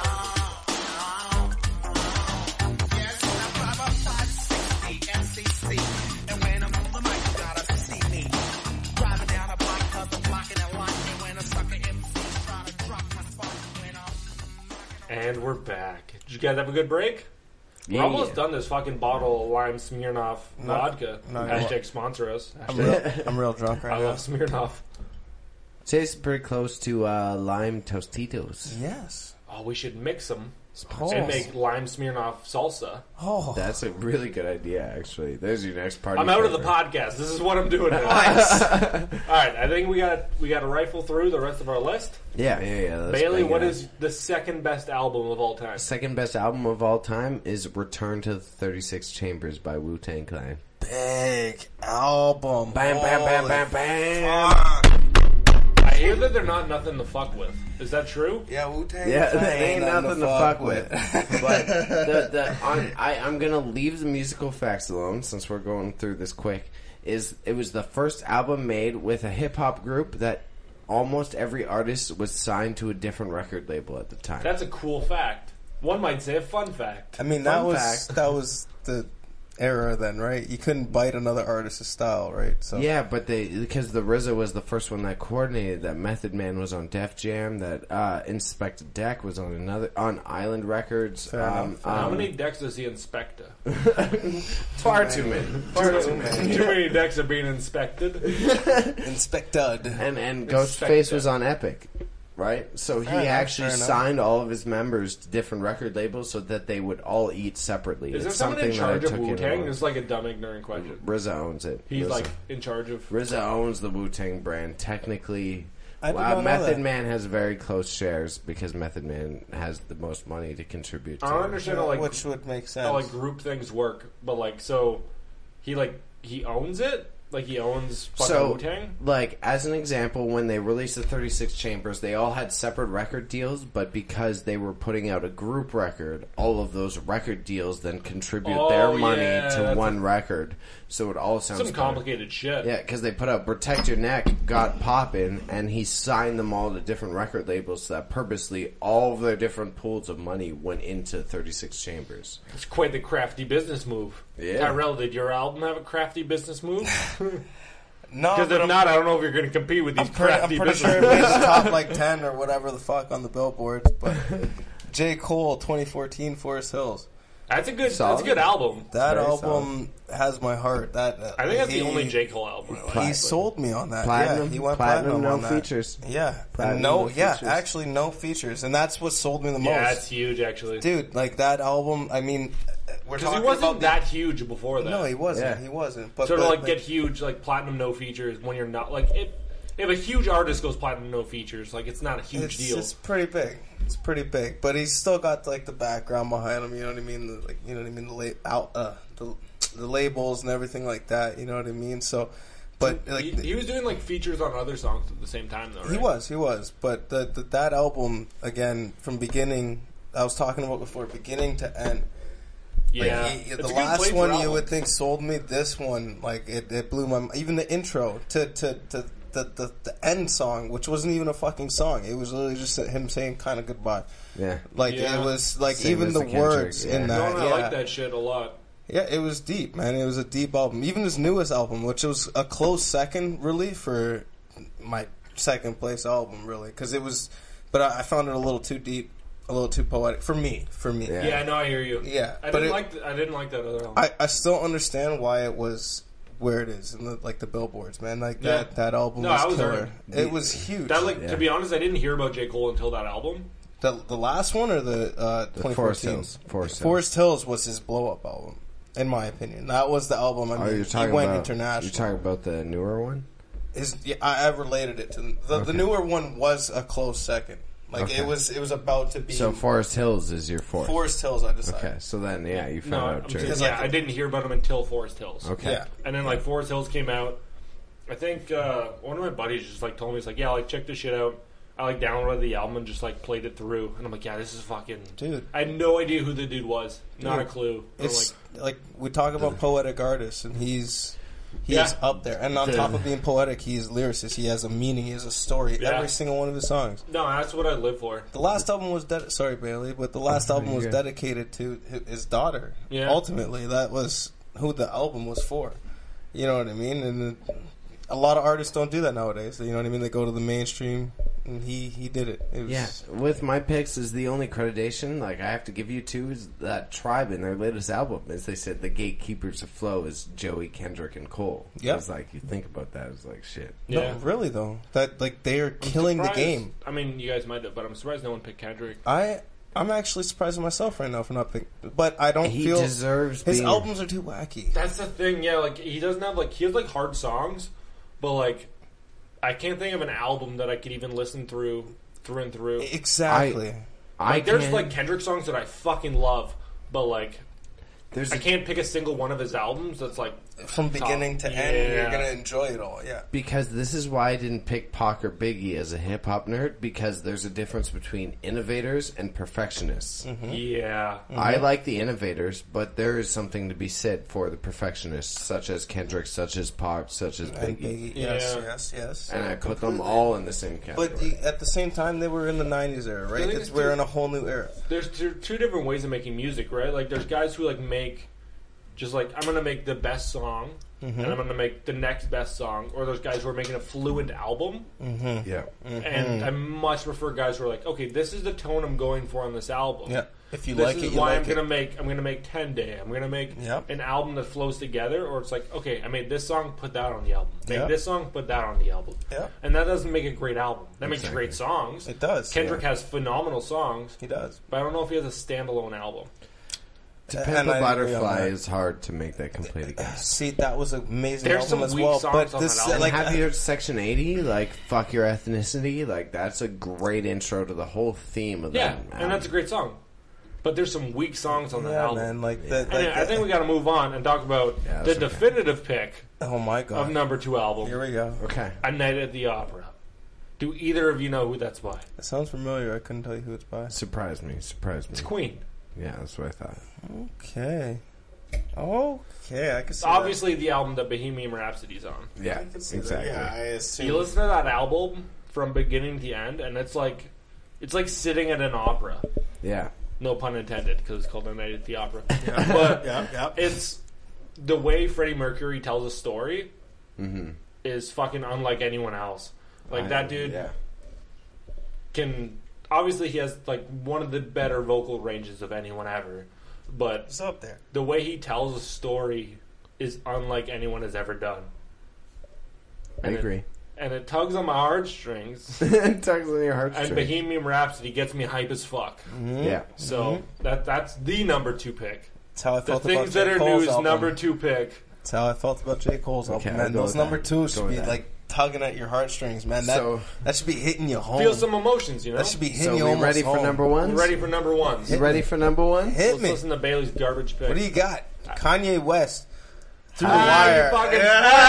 and we're back. Did you guys have a good break? We're Yeah. almost done this fucking bottle of lime Smirnoff Not- vodka. not Hashtag yet. sponsor us. I'm Hashtag- real, I'm real drunk right I now. love Smirnoff. Tastes pretty close to uh, lime Tostitos. Yes. Oh, we should mix them Oh. and make lime Smirnoff salsa. Oh. That's a really good idea, actually. There's your next party. I'm out of the favor. podcast. This is what I'm doing now. All right, I think we got we got to rifle through the rest of our list. Yeah, yeah, yeah. let's Bailey, bang what it. is the second best album of all time? Second best album of all time is Return to the thirty-six Chambers by Wu-Tang Clan. Big album. Bam, bam, bam, Holy bam, bam. fuck. I hear that they're not nothing to fuck with. Is that true? Yeah, Wu-Tang. Yeah, Clan they ain't nothing to fuck with. But the, the, on, I, I'm going to leave the musical facts alone since we're going through this quick. Is It was the first album made with a hip-hop group that almost every artist was signed to a different record label at the time. That's a cool fact. One might say a fun fact. I mean, that Fun was fact. that was the era then, right? You couldn't bite another artist's style, right? So Yeah, but they because the R Z A was the first one that coordinated. That Method Man was on Def Jam. That uh, Inspector Deck was on another on Island Records. Fair um, enough. How um, many decks does he inspect? Far too many. Far too many. Too many decks are being inspected. Inspected. And and Inspector. Ghostface was on Epic, right? So he Fair enough, actually fair enough. signed all of his members to different record labels so that they would all eat separately. Is there It's someone in something that I charge of took in Wu-Tang? on. It's like a dumb, ignorant question. R Z A owns it. He's R Z A. like in charge of. R Z A owns the Wu-Tang brand. Technically, I did wow, not know Method that. Man has very close shares because Method Man has the most money to contribute to. I don't understand how like which would make sense. how like group things work, but like so he like he owns it. Like he owns fucking So, Wu-Tang. like, as an example, when they released the thirty-six Chambers, they all had separate record deals, but because they were putting out a group record, all of those record deals then contribute Oh, their money yeah, to that's one record. So it all sounds Some better. complicated shit. Yeah, because they put out Protect Your Neck, got poppin', and he signed them all to different record labels so that purposely all of their different pools of money went into thirty-six Chambers. It's quite the crafty business move. Yeah. Tyrell, did your album have a crafty business move? no, Because but if I'm, not, I don't know if you're going to compete with these I'm pretty, I'm crafty pretty business sure it moves. made the top like ten or whatever the fuck on the billboards. But J. Cole, twenty fourteen, Forest Hills. That's a good. Solid. That's a good album. That Very album has my heart. That uh, I think that's he, the only J Cole album. I like. He sold me on that. Platinum, yeah, he went platinum, platinum, no on that. features. Yeah, Platinum, and no, no yeah, features. actually no features, and that's what sold me the most. Yeah, it's huge actually. Dude, like that album. I mean, we're Because talking he wasn't about that huge before The, that. no, he wasn't. Yeah. He wasn't. But sort of but, like get huge, like platinum no features when you're not like if if a huge artist goes platinum no features, like it's not a huge it's, deal. It's pretty big. It's pretty big, but he's still got like the background behind him. You know what I mean? The, like you know what I mean? The la- out uh, the the labels and everything like that. You know what I mean? So, but like he, he was doing like features on other songs at the same time, though. Right? he was, he was. But the, the that album again from beginning, I was talking about before, beginning to end. Like, Yeah, he- It's the a good last flavor one you album. would think sold me. This one, like it, it blew my. Even the intro to to, to the, the the end song, which wasn't even a fucking song. It was literally just him saying kind of goodbye. Yeah. Like Yeah. it was like Same even as the, the Kendrick, words yeah. in No, that. no, yeah. I like that shit a lot. Yeah, it was deep, man. It was a deep album. Even his newest album, which was a close second, really, for my second place album, really, because it was. But I, I found it a little too deep, a little too poetic for me. For me, Yeah. Yeah, no, I hear you. Yeah, I but didn't it- like. th- I didn't like that other album. I, I still understand why it was where it is in the like the billboards, man. Like that Yeah. that album No, was, I was killer. earned. It was huge. that like Yeah. to be honest, I didn't hear about J Cole until that album. the the last one or the uh, twenty Forest fourteen. Hills. Forest Hills. Forest Hills was his blow up album, in my opinion. That was the album. I Oh, mean, you're he talking went about international. You're talking about the newer one. His, yeah, I, I related it to the, the Okay. newer one was a close second. Like Okay. it was, it was about to be. So Forest Hills is your fourth. Forest Hills, I decided. Okay, so then yeah, you found No, out I'm Jersey. just, Jersey. yeah, I didn't hear about him until Forest Hills. Okay. Yeah. And then like Forest Hills came out. I think uh, one of my buddies just like told me, he's like, yeah, like check this shit out. I like downloaded the album and just like played it through, and I'm like, yeah, this is fucking. Dude. I had no idea who the dude was. Not a Dude, clue. I'm It's like, like, we talk about poetic artists, and he's he's Yeah. up there. And on The- top of being poetic, he's lyricist. He has a meaning. He has a story. Yeah. Every single one of his songs. no, that's what I live for. The last album was ded- sorry Bailey, but the last album was good. dedicated to hi- his daughter. Yeah. Ultimately, that was who the album was for. You know what I mean? And it, a lot of artists don't do that nowadays. You know what I mean? They go to the mainstream and he, he did it. It was, Yeah, with my picks is the only accreditation like I have to give you two is that Tribe in their latest album. As they said, the gatekeepers of flow is Joey, Kendrick, and Cole. Yep. It's like you think about that, it's like shit. Yeah. No, really though. That like they are killing the Surprised- game. I mean, you guys might have, but I'm surprised no one picked Kendrick. I I'm actually surprised at myself right now for not picking. But I don't He feel deserves his being- albums are too wacky. That's the thing, yeah. Like he doesn't have like he has like hard songs, but like I can't think of an album that I could even listen through through and through. Exactly. I Like there's can- like Kendrick songs that I fucking love, but like there's I can't pick a single one of his albums that's like From beginning to Yeah. end, you're gonna enjoy it all. Yeah. because this is why I didn't pick Pac or Biggie as a hip hop nerd because there's a difference between innovators and perfectionists. yeah. I like the innovators, but there is something to be said for the perfectionists, such as Kendrick, such as Pac, such as And Biggie. Biggie, yes, Yeah. yes, yes. And I put them all in the same category. But the, at the same time, they were in the nineties era, The right? thing It's, is, we're too- in a whole new era. There's two, two different ways of making music, right? Like there's guys who like make just like I'm gonna make the best song Mm-hmm. and I'm gonna make the next best song, or there's guys who are making a fluent album. yeah. And I much prefer guys who are like, okay, this is the tone I'm going for on this album. Yeah. If you This like is it, you why like I'm it. gonna make I'm gonna make Ten Day. I'm gonna make Yep. an album that flows together, or it's like, okay, I made this song, put that on the album. Make Yep. this song, put that on the album. Yeah. And that doesn't make a great album. That makes Exactly. great songs. It does. Kendrick yeah. has phenomenal songs, He does. but I don't know if he has a standalone album. To And Pimp I a agree on Butterfly that. is hard to make that complete again. See, that was an amazing There's album some as weak well. songs But on this, that album. like, Have I- you heard Section eighty? Like, fuck your ethnicity? Like, that's a great intro to the whole theme of Yeah, that album. and that's a great song. But there's some weak songs on that yeah, album. man, like that. And Like I think we got to move on and talk about Yeah, the that's okay. definitive pick oh my of god. number two album, Here we go. Okay. A Night at the Opera. Do either of you know who that's by? It sounds familiar. I couldn't tell you who it's by. Surprise me. Surprise me. It's Queen. Yeah, that's what I thought. Okay. Okay, I can It's see obviously the album that Bohemian Rhapsody's on. Yeah, I can see exactly. that. Yeah, I assume. You listen to that album from beginning to end, and it's like it's like sitting at an opera. Yeah. No pun intended, because it's called A Night at the Opera. that. But Yeah, yeah. it's the way Freddie Mercury tells a story Mm-hmm. is fucking unlike anyone else. Like that dude Yeah. can obviously he has like one of the better vocal ranges of anyone ever, but It's up there. the way he tells a story is unlike anyone has ever done. I And it- agree. And it tugs on my heartstrings. It tugs on your And heartstrings. Bohemian Rhapsody gets me hype as fuck. Yeah. So that that's the number two pick. That's how I The felt about things J. that are Cole's news album. number two pick. That's how I felt about J. Cole's Okay, album, I'll man. go Those with number that. two Go should with be that. like tugging at your heartstrings, man. That So- that should be hitting you home. Feel some emotions, you know. That should be hitting So you we almost ready for home. number one? You ready for number one? You ready for number one? Hit Let's me. listen to Bailey's garbage pick. What do you got? Kanye West. Through the Ah, you wire. fucking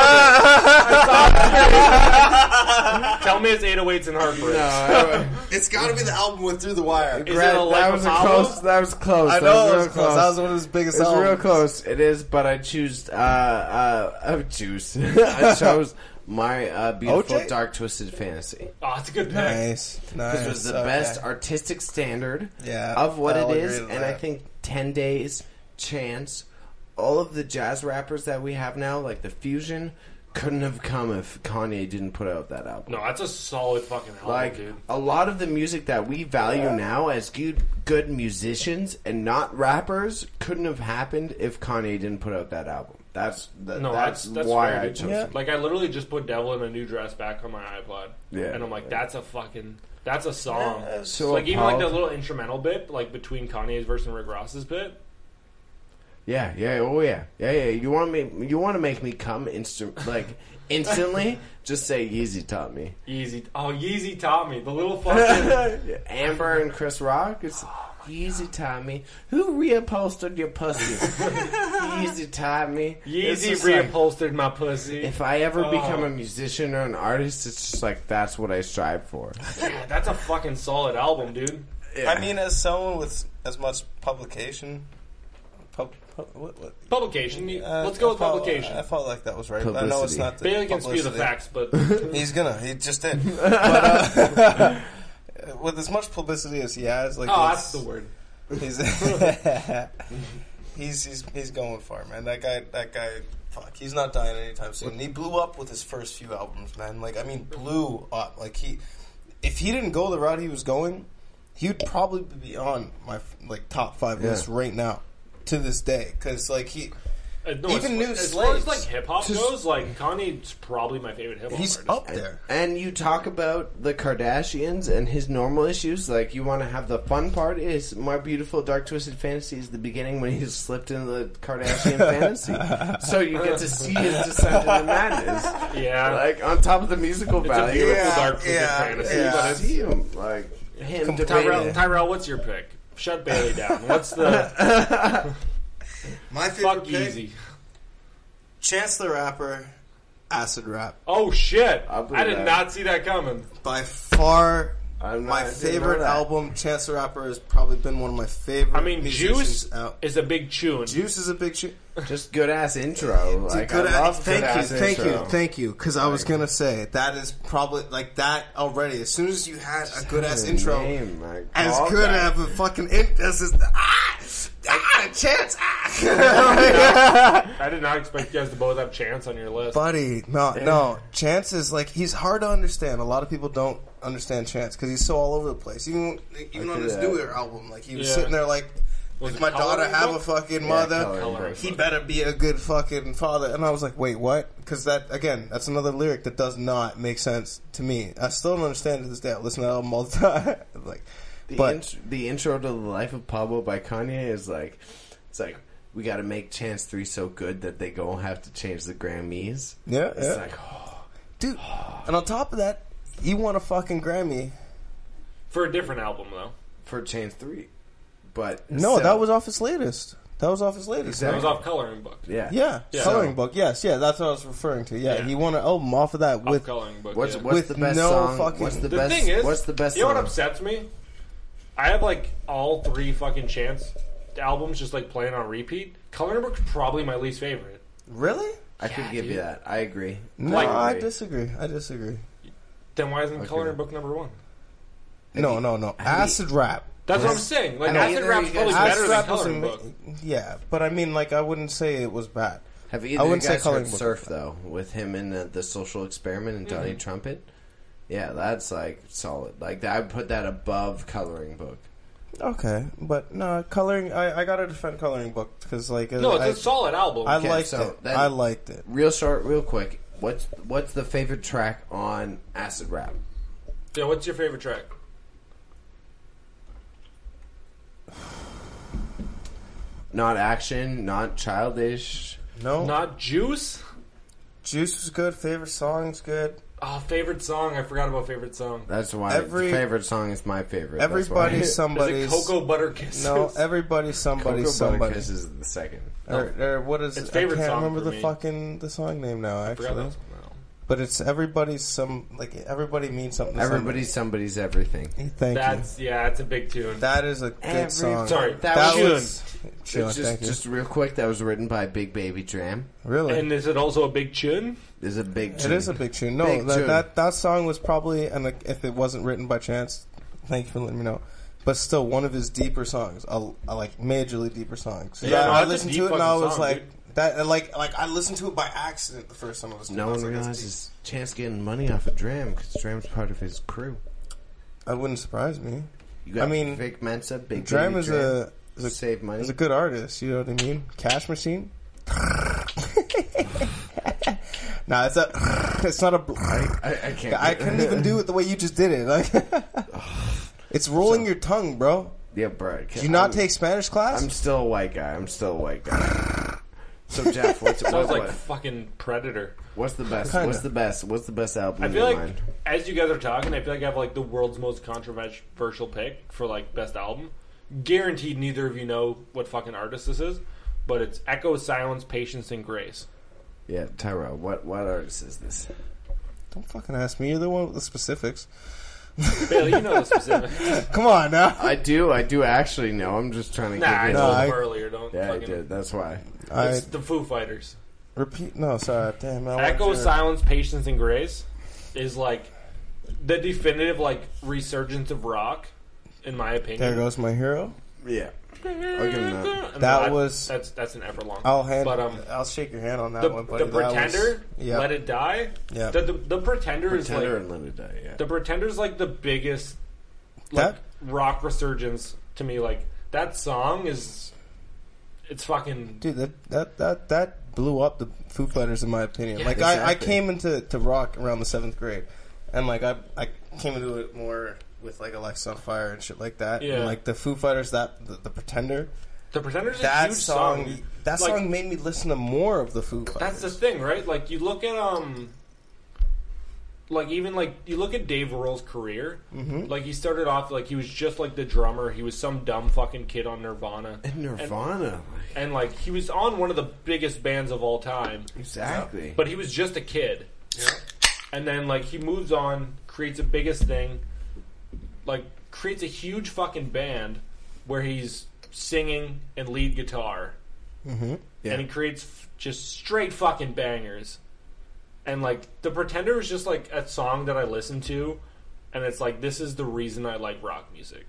Tell me it's eight oh eights and Heartbreaks. No, It's got to be the album with Through the Wire. Is it a Life that of was a Pablo? close. That was close. I that know was it real was close. That was one of his biggest It's albums. real close. It is, but I choose. Uh, uh, I choose. I chose my uh, beautiful O J? dark twisted fantasy. Oh, it's a good pick. Nice, nice. Because it was the Okay. best artistic standard Yeah, of what I'll it agree is, with and I that. think Ten Days, Chance, all of the jazz rappers that we have now, like the fusion, couldn't have come if Kanye didn't put out that album. No, that's a solid fucking album, Like dude. a lot of the music that we value now as good good musicians and not rappers couldn't have happened if Kanye didn't put out that album. That's the, No, that's, that's, that's why fair, I dude. chose Yeah. it. Like I literally just put "Devil in a New Dress" back on my iPod, Yeah. and I'm like, that's a fucking that's a song. Yeah, So like even like appalled. that little instrumental bit, like between Kanye's verse and Rick Ross's bit. Yeah, yeah, oh yeah, yeah, yeah. You want me? You want to make me come instant, like instantly? Just say Yeezy taught me. Yeezy, oh Yeezy taught me the little fucking. Amber and Chris Rock. It's Yeezy taught me. Who reupholstered your pussy? Yeezy taught me. It's Yeezy just like, reupholstered my pussy. if I ever Oh. become a musician or an artist, it's just like that's what I strive for. Yeah, that's a fucking solid album, dude. I mean, as someone with as much publication, pub, pub, what, what? Publication. Uh, Let's go I with felt- publication. I felt like that was right. I know it's Publicity. not the Bailey can spew the publicity. facts, but He's gonna. He just did. But, uh, with as much publicity as he has, like, oh, it's- that's the word. He's, he's he's he's going far, man. That guy, that guy, fuck, he's not dying anytime soon. He blew up with his first few albums, man. Like, I mean, blew up. Like he, if he didn't go the route he was going, he would probably be on my like top five Yeah. list right now to this day. Because like he, Uh, no, Even as, New as far as Slaves. like hip hop Just- goes, like Kanye's probably my favorite hip hop he's artist. up there. And you talk about the Kardashians and his normal issues. Like, you want to have the fun part is My Beautiful Dark Twisted Fantasy is the beginning when he slipped into the Kardashian fantasy. So you get to see his descent into madness. Yeah, Like, on top of the musical it's a value. beautiful Yeah, dark twisted yeah, fantasy, yeah. but You it's see him, like, him Tyrell. debating. Tyrell, what's your pick? Shut Bailey down. What's the My favorite fuck pick, easy? Chance the Rapper, Acid Rap. Oh shit! I'll believe I did that. not see that coming. By far, I'm not- my I didn't favorite know that. album. Chance the Rapper has probably been one of my favorite. I mean, musicians Juice out. is a big tune. Juice is a big shit. Just good ass intro. It's a Like, good I a- love thank good you, ass thank intro. you, thank you. Because I was gonna say that is probably like that already. As soon as you had a good ass Good intro, name, like, as call good that. as a fucking in, as is ah ah Chance ah. I did not expect you guys to both have Chance on your list. Buddy, no, no. Chance is like he's hard to understand. A lot of people don't understand Chance because he's so all over the place. Even even I on could, his uh, newer album, like he was Yeah. sitting there like, Was if it my daughter Coloring have Book? a fucking Yeah, mother, Coloring Coloring Book. he better be a good fucking father. And I was like, wait, what? Because that, again, that's another lyric that does not make sense to me. I still don't understand to this day. I listen to that album all the time. like, The, but int- the intro to The Life of Pablo by Kanye is like, it's like, we got to make Chance three so good that they don't have to change the Grammys. yeah, It's yeah. like, oh, Dude. And on top of that, he won a fucking Grammy. For a different album, though. for Chance three. But No, still, that was off his latest. That was off his latest. That Exactly. was off Coloring Book. yeah. Yeah, Yeah. Coloring So- Book. Yes, yeah, that's what I was referring to. Yeah, Yeah. he won an album off of that Off with. Coloring Book. What's yeah. what's With the best no song? fucking- What's the, The best? thing is, what's the best you know what song? upsets me? I have like all three fucking Chance albums just like playing on repeat. Coloring Book's probably my least favorite. Really? I could Yeah, give you dude. that. I agree. No, Like- I disagree. I disagree. Then why isn't Okay. Coloring Book number one? No, no, no. Acid rap. That's what I'm Yes. saying. Like I mean, Acid either Rap's you probably guys- better Acid than rap was Coloring ama- Book. Yeah, but I mean, like, I wouldn't say it was bad. Have I either you wouldn't say guys Coloring heard Book. Surf though, with him in the, the Social Experiment and Johnny Mm-hmm. Trumpet? Yeah, that's like solid. Like I would put that above Coloring Book. Okay, but no, coloring. I, I gotta defend Coloring Book because, like, No, it's I, a solid album. I Okay, liked so it. then- I liked it. Real short, real quick. What's what's the favorite track on Acid Rap? Yeah, what's your favorite track? Not action, not childish. No, Not Juice? Juice was good. Favorite song's good. Oh, favorite song. I forgot about favorite song. That's why Every- favorite song is my favorite. That's Everybody's why. Is somebody's. it Cocoa Butter Kisses? No, everybody's somebody's Cocoa somebody. Butter Kisses is the second. Or, or what is It's it? favorite I can't song remember for the me. fucking the song name now. I forgot Actually, that song now. but it's everybody's some like everybody means something. To Everybody's somebody's everything. somebody. Thank That's, yeah, it's a big tune. you. That is a good Every- song. Sorry, That that Tune. was. Tune, Just, thank you. just real quick, that was written by Big Baby Dram. Really, And is it also a big tune? Is a big. it tune. is a big tune. No, Big that, tune. that that song was probably, and if it wasn't written by chance, thank you for letting me know. But still, one of his deeper songs, a, a, like majorly deeper songs. Yeah, I, no, I that's a listened deep to it and I fucking was song, like dude. that, and like like I listened to it by accident the first time I listened. No to it. I one was like, that's realizes Chance getting money off of Dram because Dram's part of his crew. deep. That wouldn't surprise me. You got I mean, Vic Mensa, Big Dram Baby is Dram. a is a Save money. is a good artist. You know what I mean? Cash Machine. Nah, it's a. It's not a. I, I can't. I couldn't even do it the way you just did it. Like, it's rolling your tongue, bro. Yeah, bro. Did you not I'm, take Spanish class? I'm still a white guy. I'm still a white guy. So Jeff, what's Sounds what, like what- fucking Predator. what's the best? Kinda. What's the best? What's the best album I in feel your like mind? as you guys are talking, I feel like I have like the world's most controversial pick for like best album. Guaranteed, neither of you know what fucking artist this is, but it's Echo, Silence, Patience, and Grace. Yeah, Tyrell. What what artist is this? Don't fucking ask me. You're the one with the specifics. Bailey, you know the specific. Come on now. I do. I do actually know. I'm just trying to Nah, I give you. No, told I- him earlier. Don't Yeah, I fucking. did. That's why. I It's the Foo Fighters. repeat. No, sorry. Damn. I want Echo, your- Silence, Patience, and Grace is like the definitive like resurgence of rock, in my opinion. There goes my hero. Yeah. I'll give him that. And That was- that's that's an effort long. I'll hand. But um, I'll shake your hand on that the, one, buddy. the That was- Pretender, yeah. Let It Die. Yeah. The, the, the Pretender, Pretender is like and Let It Die, yeah. the Pretender's like the biggest like That- rock resurgence to me. Like that song is, it's fucking. Dude, that that that that blew up the Foo Fighters, in my opinion. Yeah, like I, I exactly. came into to rock around the seventh grade, and like I I came into it more with like Alexa on Fire and shit like that. Yeah. And like the Foo Fighters, that the, the Pretender, The Pretender's a that huge song, song. that Like, song made me listen to more of the Foo Fighters. That's the thing, right? Like you look at um, like even like you look at Dave Grohl's career. Mm-hmm. Like he started off like he was just like the drummer. He was some dumb fucking kid on Nirvana, And Nirvana. and like he was on one of the biggest bands of all time. Exactly. But he was just a kid. And then like he moves on, creates a biggest thing, like creates a huge fucking band where he's singing and lead guitar. Mm-hmm. Yeah. And he creates f- just straight fucking bangers. And like The Pretender is just like a song that I listen to, and it's like this is the reason I like rock music.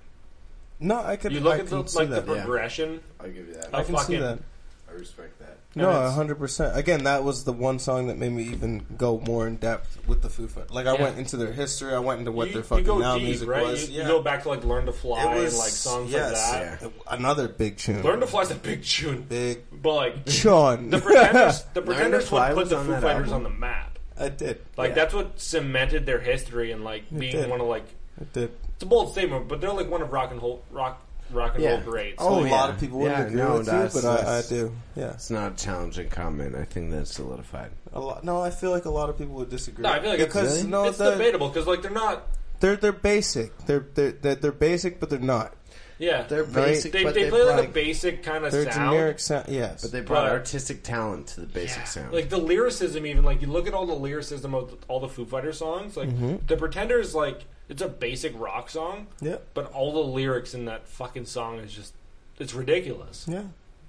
No, I could. You look I at the can see like the that. yeah. progression. I'll give you that. I can see fucking- that. I respect that. No, it's- a hundred percent. Again, that was the one song that made me even go more in depth with the Foo Fighters. Like I Yeah. went into their history. I went into what you, their you fucking go now deep, music right? was. You, yeah. you go back to like Learn to Fly It was and like songs yes, like that. Yeah. Another big tune. Learn to Fly is a big tune, Big but like Sean. the Pretenders, the Learn to Pretenders Fly would put was the on Foo that Fighters album? on the map. I did. Like Yeah. that's what cemented their history and like being did. one of like I did. it's a bold statement, but they're like one of rock and roll rock rock and Yeah. roll greats. Oh, a yeah. lot of people wouldn't Yeah, agree no, with you, that's- but I, I that's- do. Yeah. It's not a challenging comment. I think that's solidified. A lot. No, I feel like a lot of people would disagree. No, I feel like it's- because Really? no, it's the- debatable because like they're not. they're they're basic. They're they're they're, they're basic, but they're not. Yeah, They're Right. basic, they but they they play like brought, a basic kind of They're sound. generic sound. Yes. but they brought but- artistic talent to the basic Yeah. sound. Like the lyricism, even like you look at all the lyricism of all the Foo Fighters songs. Like Mm-hmm. the Pretenders, like it's a basic rock song, yeah. but all the lyrics in that fucking song is just it's ridiculous. Yeah.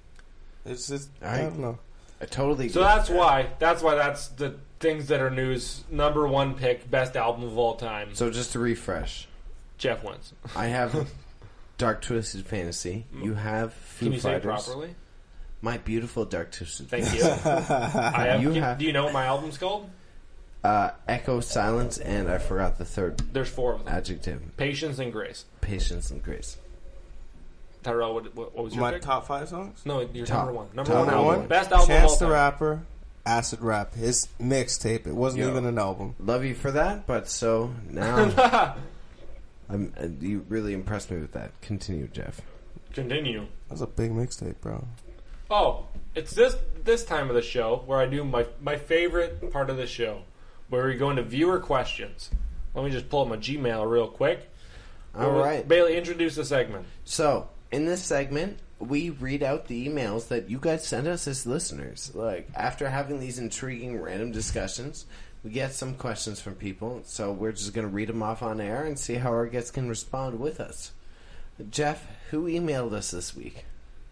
It's just I, I- don't know. I totally. So agree. that's why that's why that's the things that are news number one pick, best album of all time. So just to refresh, Jeff wins. I have Dark Twisted Fantasy. You have Foo Can you say it Fighters. properly? My beautiful Dark Twisted. Thank you. I have, You can- have- do you know what my album's called? Uh, Echo, Silence, and I forgot the third There's four of them. adjective. Patience and Grace. Patience and Grace. Tyrell, what, what, what was your My pick? top five songs. No, your Top- number one. Number top one Number album. one, Best album Chance of the all time. Rapper, Acid Rap, his mixtape. It wasn't Yo. even an album. Love you for that, but so now I'm, uh, you really impressed me with that. Continue, Jeff. Continue. That's a big mixtape, bro. Oh, it's this this time of the show where I do my my favorite part of the show, where we go into viewer questions. Let me just pull up my Gmail real quick. All Where- right. Bailey, introduce the segment. So, in this segment, we read out the emails that you guys sent us as listeners. Like, after having these intriguing random discussions, we get some questions from people. So, we're just going to read them off on air and see how our guests can respond with us. Jeff, who emailed us this week?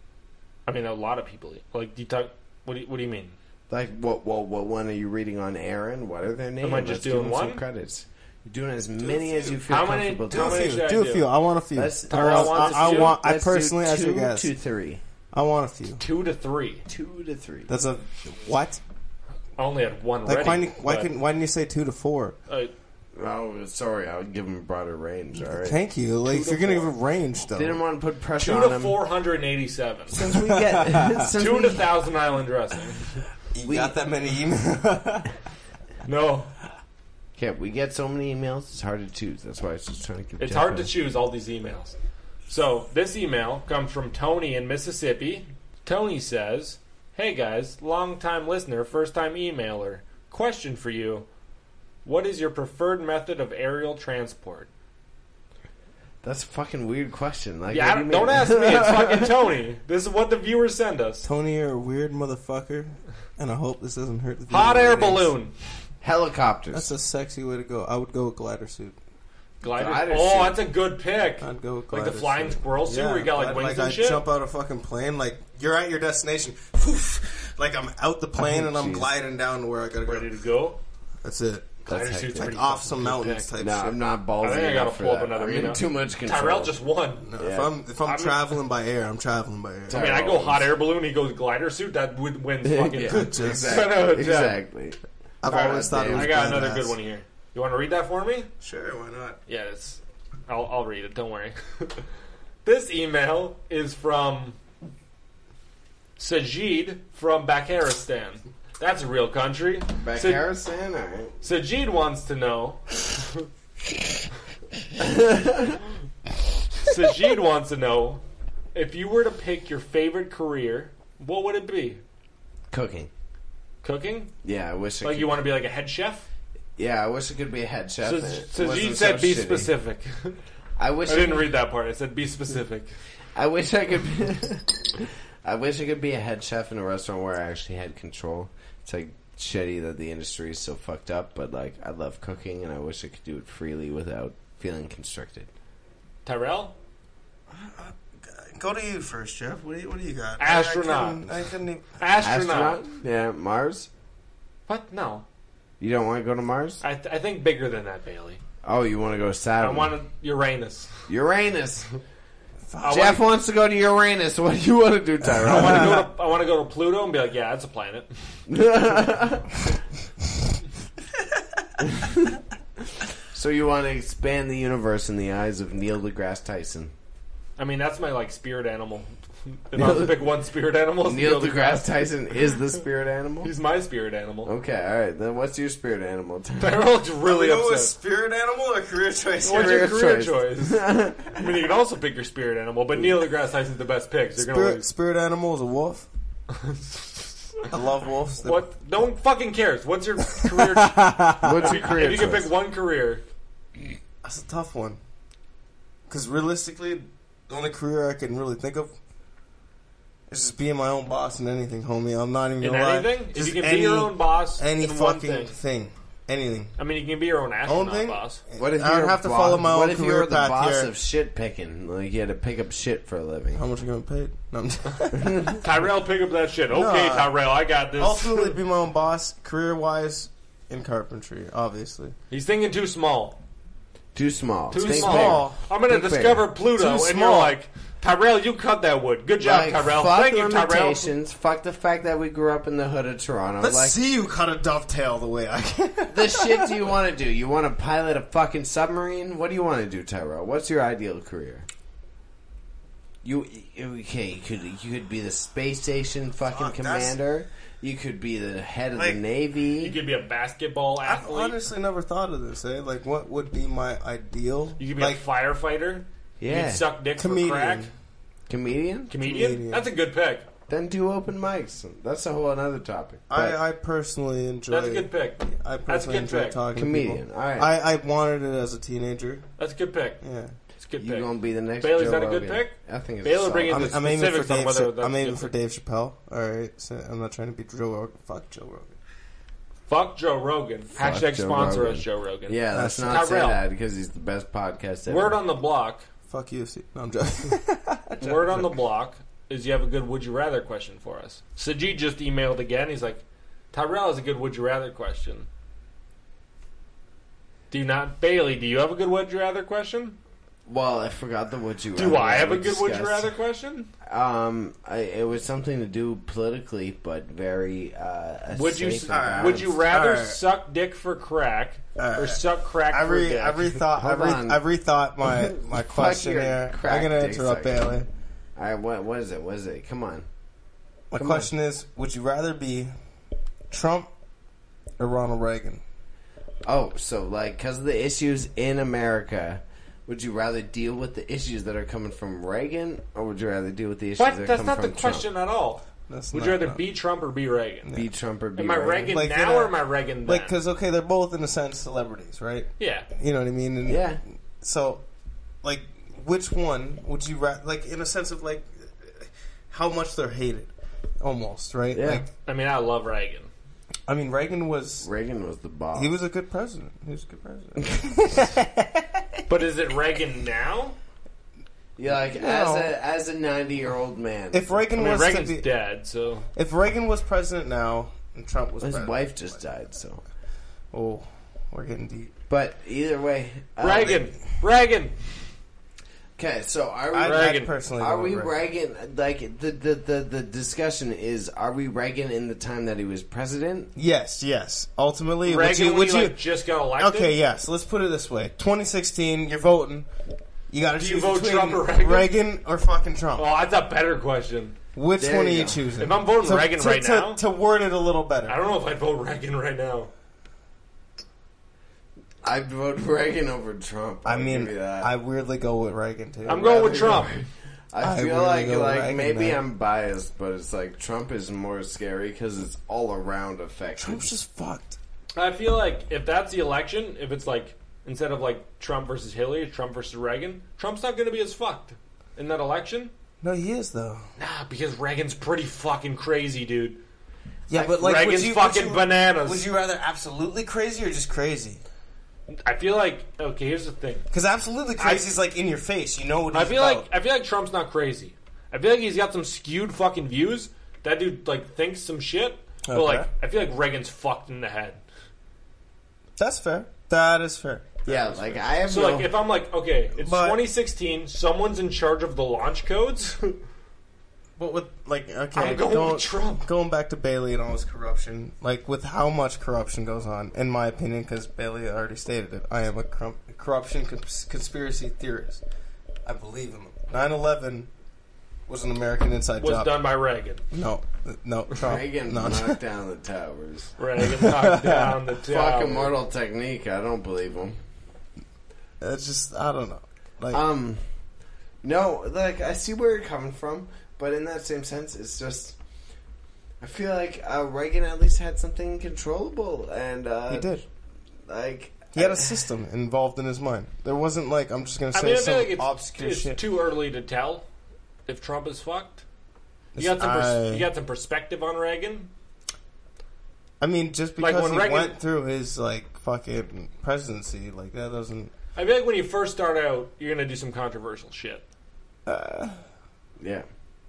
I mean, a lot of people. Like, do you talk? What do you, what do you mean? Like, what, what, what one are you reading on air and what are their names? Am I just Let's give doing them one? some credits. You're doing as many as you feel How many- comfortable how Do doing. a many few. should I Do a do? few. I want a few. Let's- I Tyrell want. wants I, I to do- want. I Let's do personally, as your two guest, to three. I want a few. Two to three. Two to three. That's a what? I only had one Like ready. why? didn't- Why but, couldn't? Why didn't you say two to four? uh, Oh, sorry. I'll give them a broader range. All right. Thank you. Like Two if to you're gonna give four. a range though. Didn't want to put pressure two on to them. four hundred eighty-seven. Since we get since Two we, to Thousand Island dressing. you we- got that many emails? No, yeah, we get so many emails. It's hard to choose. That's why I was just trying to give. it's Jeff hard a- to choose all these emails. So this email comes from Tony in Mississippi. Tony says, "Hey guys, long time listener, first time emailer. Question for you: what is your preferred method of aerial transport?" That's a fucking weird question. Like, Yeah, what do you don't mean? ask me. It's fucking Tony. This is what the viewers send us. Tony, you're a weird motherfucker, and I hope this doesn't hurt the Hot viewer air ratings. balloon. Helicopters. That's a sexy way to go. I would go with glider suit. Glider. Glider oh, suit. that's a good pick. I'd go with Like glider the flying suit. squirrel suit Yeah, where you got like I'd- wings like and I shit. jump out a fucking plane. Like you're at your destination. Poof, like I'm out the plane Oh, and I'm jeez. gliding down to where I gotta go. Ready to go. That's it. Glider That's suit's hectic. pretty Like off fucking some good mountains pick. type No, shit. I'm not ballsy I think I gotta enough for pull up that. another I'm in email. too much control. Tyrell just won. No, Yeah. If I'm if I'm I'm- traveling by air, I'm traveling by air. I mean, I go hot air balloon. He goes glider suit. That would wins fucking. Yeah, Just- exactly. exactly. I've God always thought it damn. was I got another badass. good one here. You want to read that for me? Sure, why not? Yeah, it's. I'll I'll read it. Don't worry. This email is from Sajid from Bakharistan. That's a real country. Back Sa- Harrison, all right. Sajid wants to know. Sajid wants to know if you were to pick your favorite career, what would it be? Cooking. Cooking? Yeah, I wish. I Like could, you want to be like a head chef? Yeah, I wish I could be a head chef. So, and it Sajid wasn't said, so "Be shitty. specific." I wish I I didn't could- read that part. I said, "Be specific." I wish I could. Be, I wish I could be a head chef in a restaurant where I actually had control. It's like shitty that the industry is so fucked up, but like I love cooking, and I wish I could do it freely without feeling constricted. Tyrell? Go to you first, Jeff. What do you, what do you got? Astronaut. I, I couldn't, I couldn't even, Astronaut. Yeah, Mars. What? No. You don't want to go to Mars? I, th- I think bigger than that, Bailey. Oh, you want to go to I Saturn? want Uranus. Uranus. I Jeff wanna- wants to go to Uranus. What do you want to do, Tyrell? I want to go to I want to go to Pluto and be like, yeah, that's a planet. So you want to expand the universe in the eyes of Neil deGrasse Tyson? I mean, that's my like spirit animal. If I have to pick one spirit animal, it's Neil deGrasse Tyson is the spirit animal? He's my spirit animal. Okay, alright. Then what's your spirit animal? Tyrell's really Are we going with upset. spirit animal or career choice? What's here? your career Career choice? I mean, you can also pick your spirit animal, but Neil deGrasse Tyson's the best pick. So you're gonna spirit, lose. spirit animal is a wolf. I love wolves. They're- What? No one fucking cares. What's your career? What's your if career you can choice? pick one career, That's a tough one. Because realistically, the only career I can really think of is just being my own boss in anything, homie. I'm not even in gonna lie. anything, if Just you can any, be your own boss any in one fucking thing. thing. Anything. I mean, you can be your own Own astronaut thing? boss. What if I would you're have to boss- follow my own What if you career were the path boss here. of shit picking? Like you had to pick up shit for a living. How much are you getting paid? No, I'm just- Tyrell, pick up that shit. Okay, No, Tyrell, I got this. ultimately be my own boss, career wise, in carpentry, obviously. He's thinking too small. Too small. Too Think small. bigger. I'm going to Think discover bigger. Pluto, Too and small. you're like, Tyrell, you cut that wood. Good job, Like, Tyrell. fuck Thank you, Tyrell. limitations. Fuck the fact that we grew up in the hood of Toronto. Let's like, see you cut a dovetail the way I can. the shit do you want to do? You want to pilot a fucking submarine? What do you want to do, Tyrell? What's your ideal career? You okay? You could you could be the space station fucking Fuck, that's- commander. You could be the head of Like, the navy. You could be a basketball I've athlete. honestly never thought of this. Eh? Like, what would be my ideal? You could be like a firefighter. You yeah, could suck dick comedian. for crack. comedian. Comedian? Comedian. That's a good pick. Then do open mics. That's a whole other topic. But I, I personally enjoy. That's a good pick. I That's a personally good enjoy pick. talking comedian. to people. All right, I, I wanted it as a teenager. That's a good pick. Yeah, It's a good you pick. gonna be the next. Bailey, is Joe that a good Rogan. pick? I think it's Bailey, a solid- bring in I'm, the I'm aiming for specifics on Dave. whether Cha- that's I'm aiming good. for Dave Chappelle. All right, so I'm not trying to be Joe Rogan. Fuck Joe Rogan. Fuck Joe Rogan. Fuck Hashtag Joe sponsor Rogan. us, Joe Rogan. Yeah, let's That's- not say Tyrell. that because he's the best podcast ever. Word on the block. Fuck U F C. No, I'm joking. Word on the block is you have a good would you rather question for us. Sajid just emailed again. He's like, Tyrell has a good would you rather question. Do you not, Bailey? Do you have a good would you rather question? Well, I forgot the would you. Do rather I have a we good would you discussed. rather question? Um, I, it was something to do politically, but very. Uh, Would you safe and would you balanced. rather Alright. suck dick for crack or Alright. suck crack I for re dick? I rethought. I, Hold re, on. I rethought my my question your here. crack I'm gonna dick interrupt sucking. Bailey. All right, what what is it? What is it? Come on. My Come question is: would you rather be Trump or Ronald Reagan? Oh, so like because of the issues in America, would you rather deal with the issues that are coming from Reagan, or would you rather deal with the issues What? that That's come not from the question at all. That's Would not- you rather no. be Trump or be Reagan? Be Trump or be Am I Reagan? Reagan Like, now in a- or am I Reagan then? Like, because okay, they're both in a sense celebrities, right? yeah. You know what I mean? And Yeah. So, like, which one would you rather? Like, in a sense of like, how much they're hated, almost, right? Yeah. Like, I mean, I love Reagan. I mean, Reagan was. Reagan was the boss. He was a good president. He was a good president. But is it Reagan now? Yeah, like No. as a as a ninety year old man. if Reagan I mean, was Reagan's to be, dead, so if Reagan was president now and Trump was his president, wife just died, so oh, we're getting deep. But either way, uh, Reagan. Reagan. Okay, so are we? I, Reagan. I personally Are go we with Reagan. Reagan? Like the, the the the discussion is: are we Reagan in the time that he was president? Yes, yes. Ultimately, would Reagan you? when Would he you? like, just got elected? Okay, yes. Let's put it this way: twenty sixteen, you're voting. You got to Do choose you vote between Trump or Reagan? Reagan or fucking Trump. Oh, that's a better question. Which There one you are you go. choosing? If I'm voting to, Reagan to, right to, now- to word it a little better. I don't know if I'd vote Reagan right now. I'd vote Reagan over Trump. I I'll mean, give you that. I weirdly go with Reagan too. I'm going with Trump. I I feel really like go like Reagan maybe now. I'm biased, but it's like Trump is more scary because it's all around effective. Trump's just fucked. I feel like if that's the election, if it's like instead of like Trump versus Hillary, Trump versus Reagan, Trump's not going to be as fucked in that election. No, he is though. Nah, because Reagan's pretty fucking crazy, dude. Yeah, Like, but like, Reagan's would you, fucking would you, bananas. Would you rather absolutely crazy or just crazy? I feel like okay. Here's the thing. Because absolutely crazy is like in your face. You know what he's I feel about. like I feel like Trump's not crazy. I feel like he's got some skewed fucking views. That dude like thinks some shit. But Okay. like I feel like Reagan's fucked in the head. That's fair. That is fair. Yeah, like I have So no. like if I'm like okay, it's But- twenty sixteen. Someone's in charge of the launch codes. But with like okay, I'm going with Trump. Going back to Bailey and all his corruption, like with how much corruption goes on, in my opinion, because Bailey already stated it, I am a cor- corruption cons- conspiracy theorist. I believe in them. nine eleven was an American inside was job. done by Reagan. No, no, Trump. Reagan no, knocked down the towers. Reagan knocked down the tower. Fuck Immortal Technique. I don't believe him. It's just I don't know. Like Um, no, like I see where you're coming from, but in that same sense, it's just I feel like uh, Reagan at least had something controllable, and uh, he did. Like He had a system involved in his mind. There wasn't like I'm just gonna say I mean, I some feel like it's, obscure it's shit. too early to tell if Trump is fucked. You It's- got some. Pers- I- you got some perspective on Reagan. I mean, just Like, because when he Reagan- went through his like fucking presidency, like that doesn't. I feel like when you first start out, you're gonna do some controversial shit. Uh, yeah,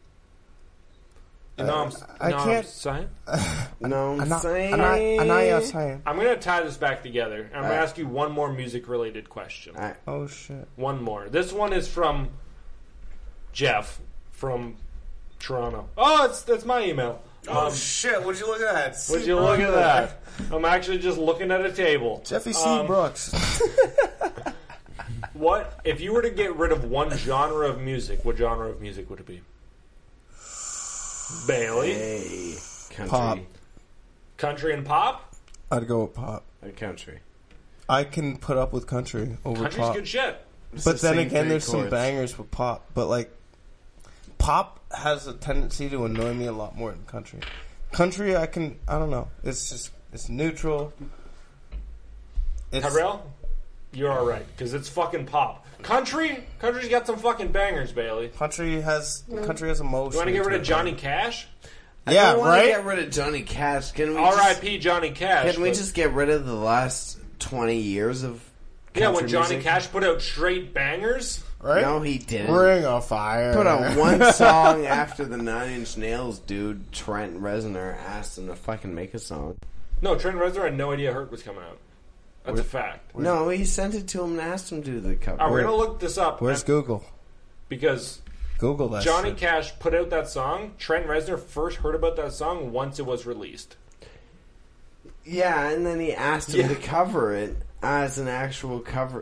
You know what I'm, Uh, I know what I'm can't- saying? no, I'm, I'm not. saying. I'm not. I'm not yeah, saying. I'm gonna tie this back together. I'm gonna Alright. ask you one more music-related question. Alright. Oh shit. One more. This one is from Jeff from Toronto. Oh, it's that's my email. Um, shit! Would you look at that? would you look at that? I'm actually just looking at a table. Jeffy C. Um, Brooks. What if you were to get rid of one genre of music? What genre of music would it be? Bailey, Hey, country. Pop. country and pop. I'd go with pop. A country. I can put up with country over Country's pop. good shit. Just But the then same again, three there's some chords. bangers with pop. But like, pop has a tendency to annoy me a lot more than country. Country, I can. I don't know. It's just it's neutral. It's, Tyrell, you're all right because it's fucking pop. Country, country's got some fucking bangers, Bailey. Country has country has emotion. You want to get to rid of it. Johnny Cash? I Yeah, don't wanna right? Get rid of Johnny Cash. Can we? R I Just, P Johnny Cash. can we but- just get rid of the last twenty years of? yeah, when country Johnny music? Cash put out straight bangers. Right? No, he didn't. Ring of Fire. Put out one song after the Nine Inch Nails dude Trent Reznor asked him to fucking make a song. No, Trent Reznor had no idea Hurt was coming out. That's a fact. No, he sent it to him and asked him to do the cover. All right, we're gonna look this up Where's Google? because Google that. Johnny shit. Cash put out that song. Trent Reznor first heard about that song once it was released. Yeah, and then he asked him Yeah. to cover it as an actual cover.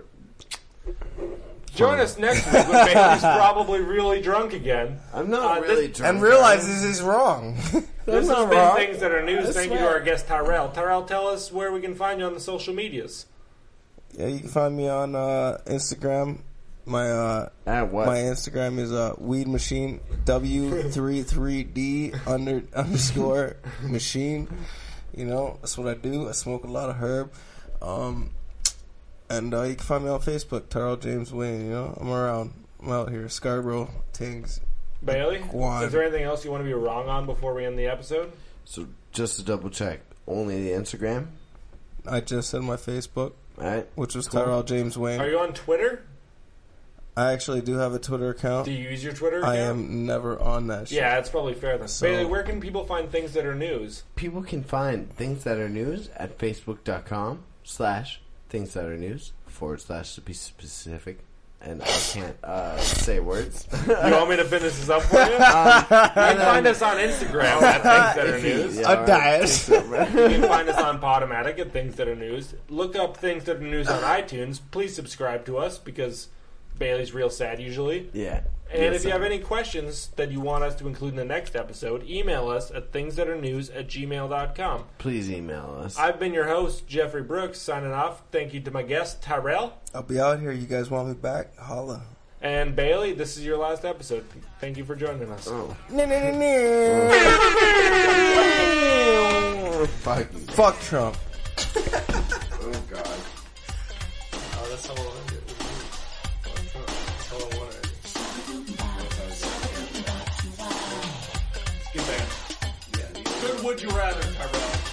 Join us next week when Bailey's probably really drunk again. I'm not Uh, really this- drunk. and realizes he's wrong. This has not been wrong. Things That Are News. I Thank you to swear. our guest Tyrell. Tyrell, tell us where we can find you on the social medias. Yeah, you can find me on uh, Instagram. My uh, At what? my Instagram is uh, weed machine w three three d under underscore machine. You know that's what I do. I smoke a lot of herb. Um, and uh, you can find me on Facebook, Tyrell James Wayne. You know I'm around. I'm out here, Scarborough, Tings. Bailey, Guan. is there anything else you want to be wrong on before we end the episode? So just to double check, only the Instagram. I just said my Facebook, All right. which was Cool. Tyrell James Wayne. Are you on Twitter? I actually do have a Twitter account. Do you use your Twitter account? I am never on that shit. Yeah, that's probably fair then. So- Bailey, where can people find Things That Are News? People can find Things That Are News at facebook.com slash things that are news forward slash to be specific. And I can't uh, say words. You want me to finish this up for you? Um, you can find us on Instagram at Things That Are News. Yeah, A diet. so, man. You can find us on Podomatic at Things That Are News. Look up Things That Are News on iTunes. Please subscribe to us because Bailey's real sad usually. Yeah. And Yes, if you I have am. any questions that you want us to include in the next episode, email us at thingsthatArenews at gmail dot com. Please email us. I've been your host, Jeffrey Brooks, signing off. Thank you to my guest, Tyrell. I'll be out here. You guys want me back? Holla. And Bailey, this is your last episode. Thank you for joining us. Oh. No, no, no, no. Fuck you. Fuck Trump. Oh, God. Oh, that's how I wanted it. That's how I wanted it. Good man. Yeah. Good would you rather, Tyrell.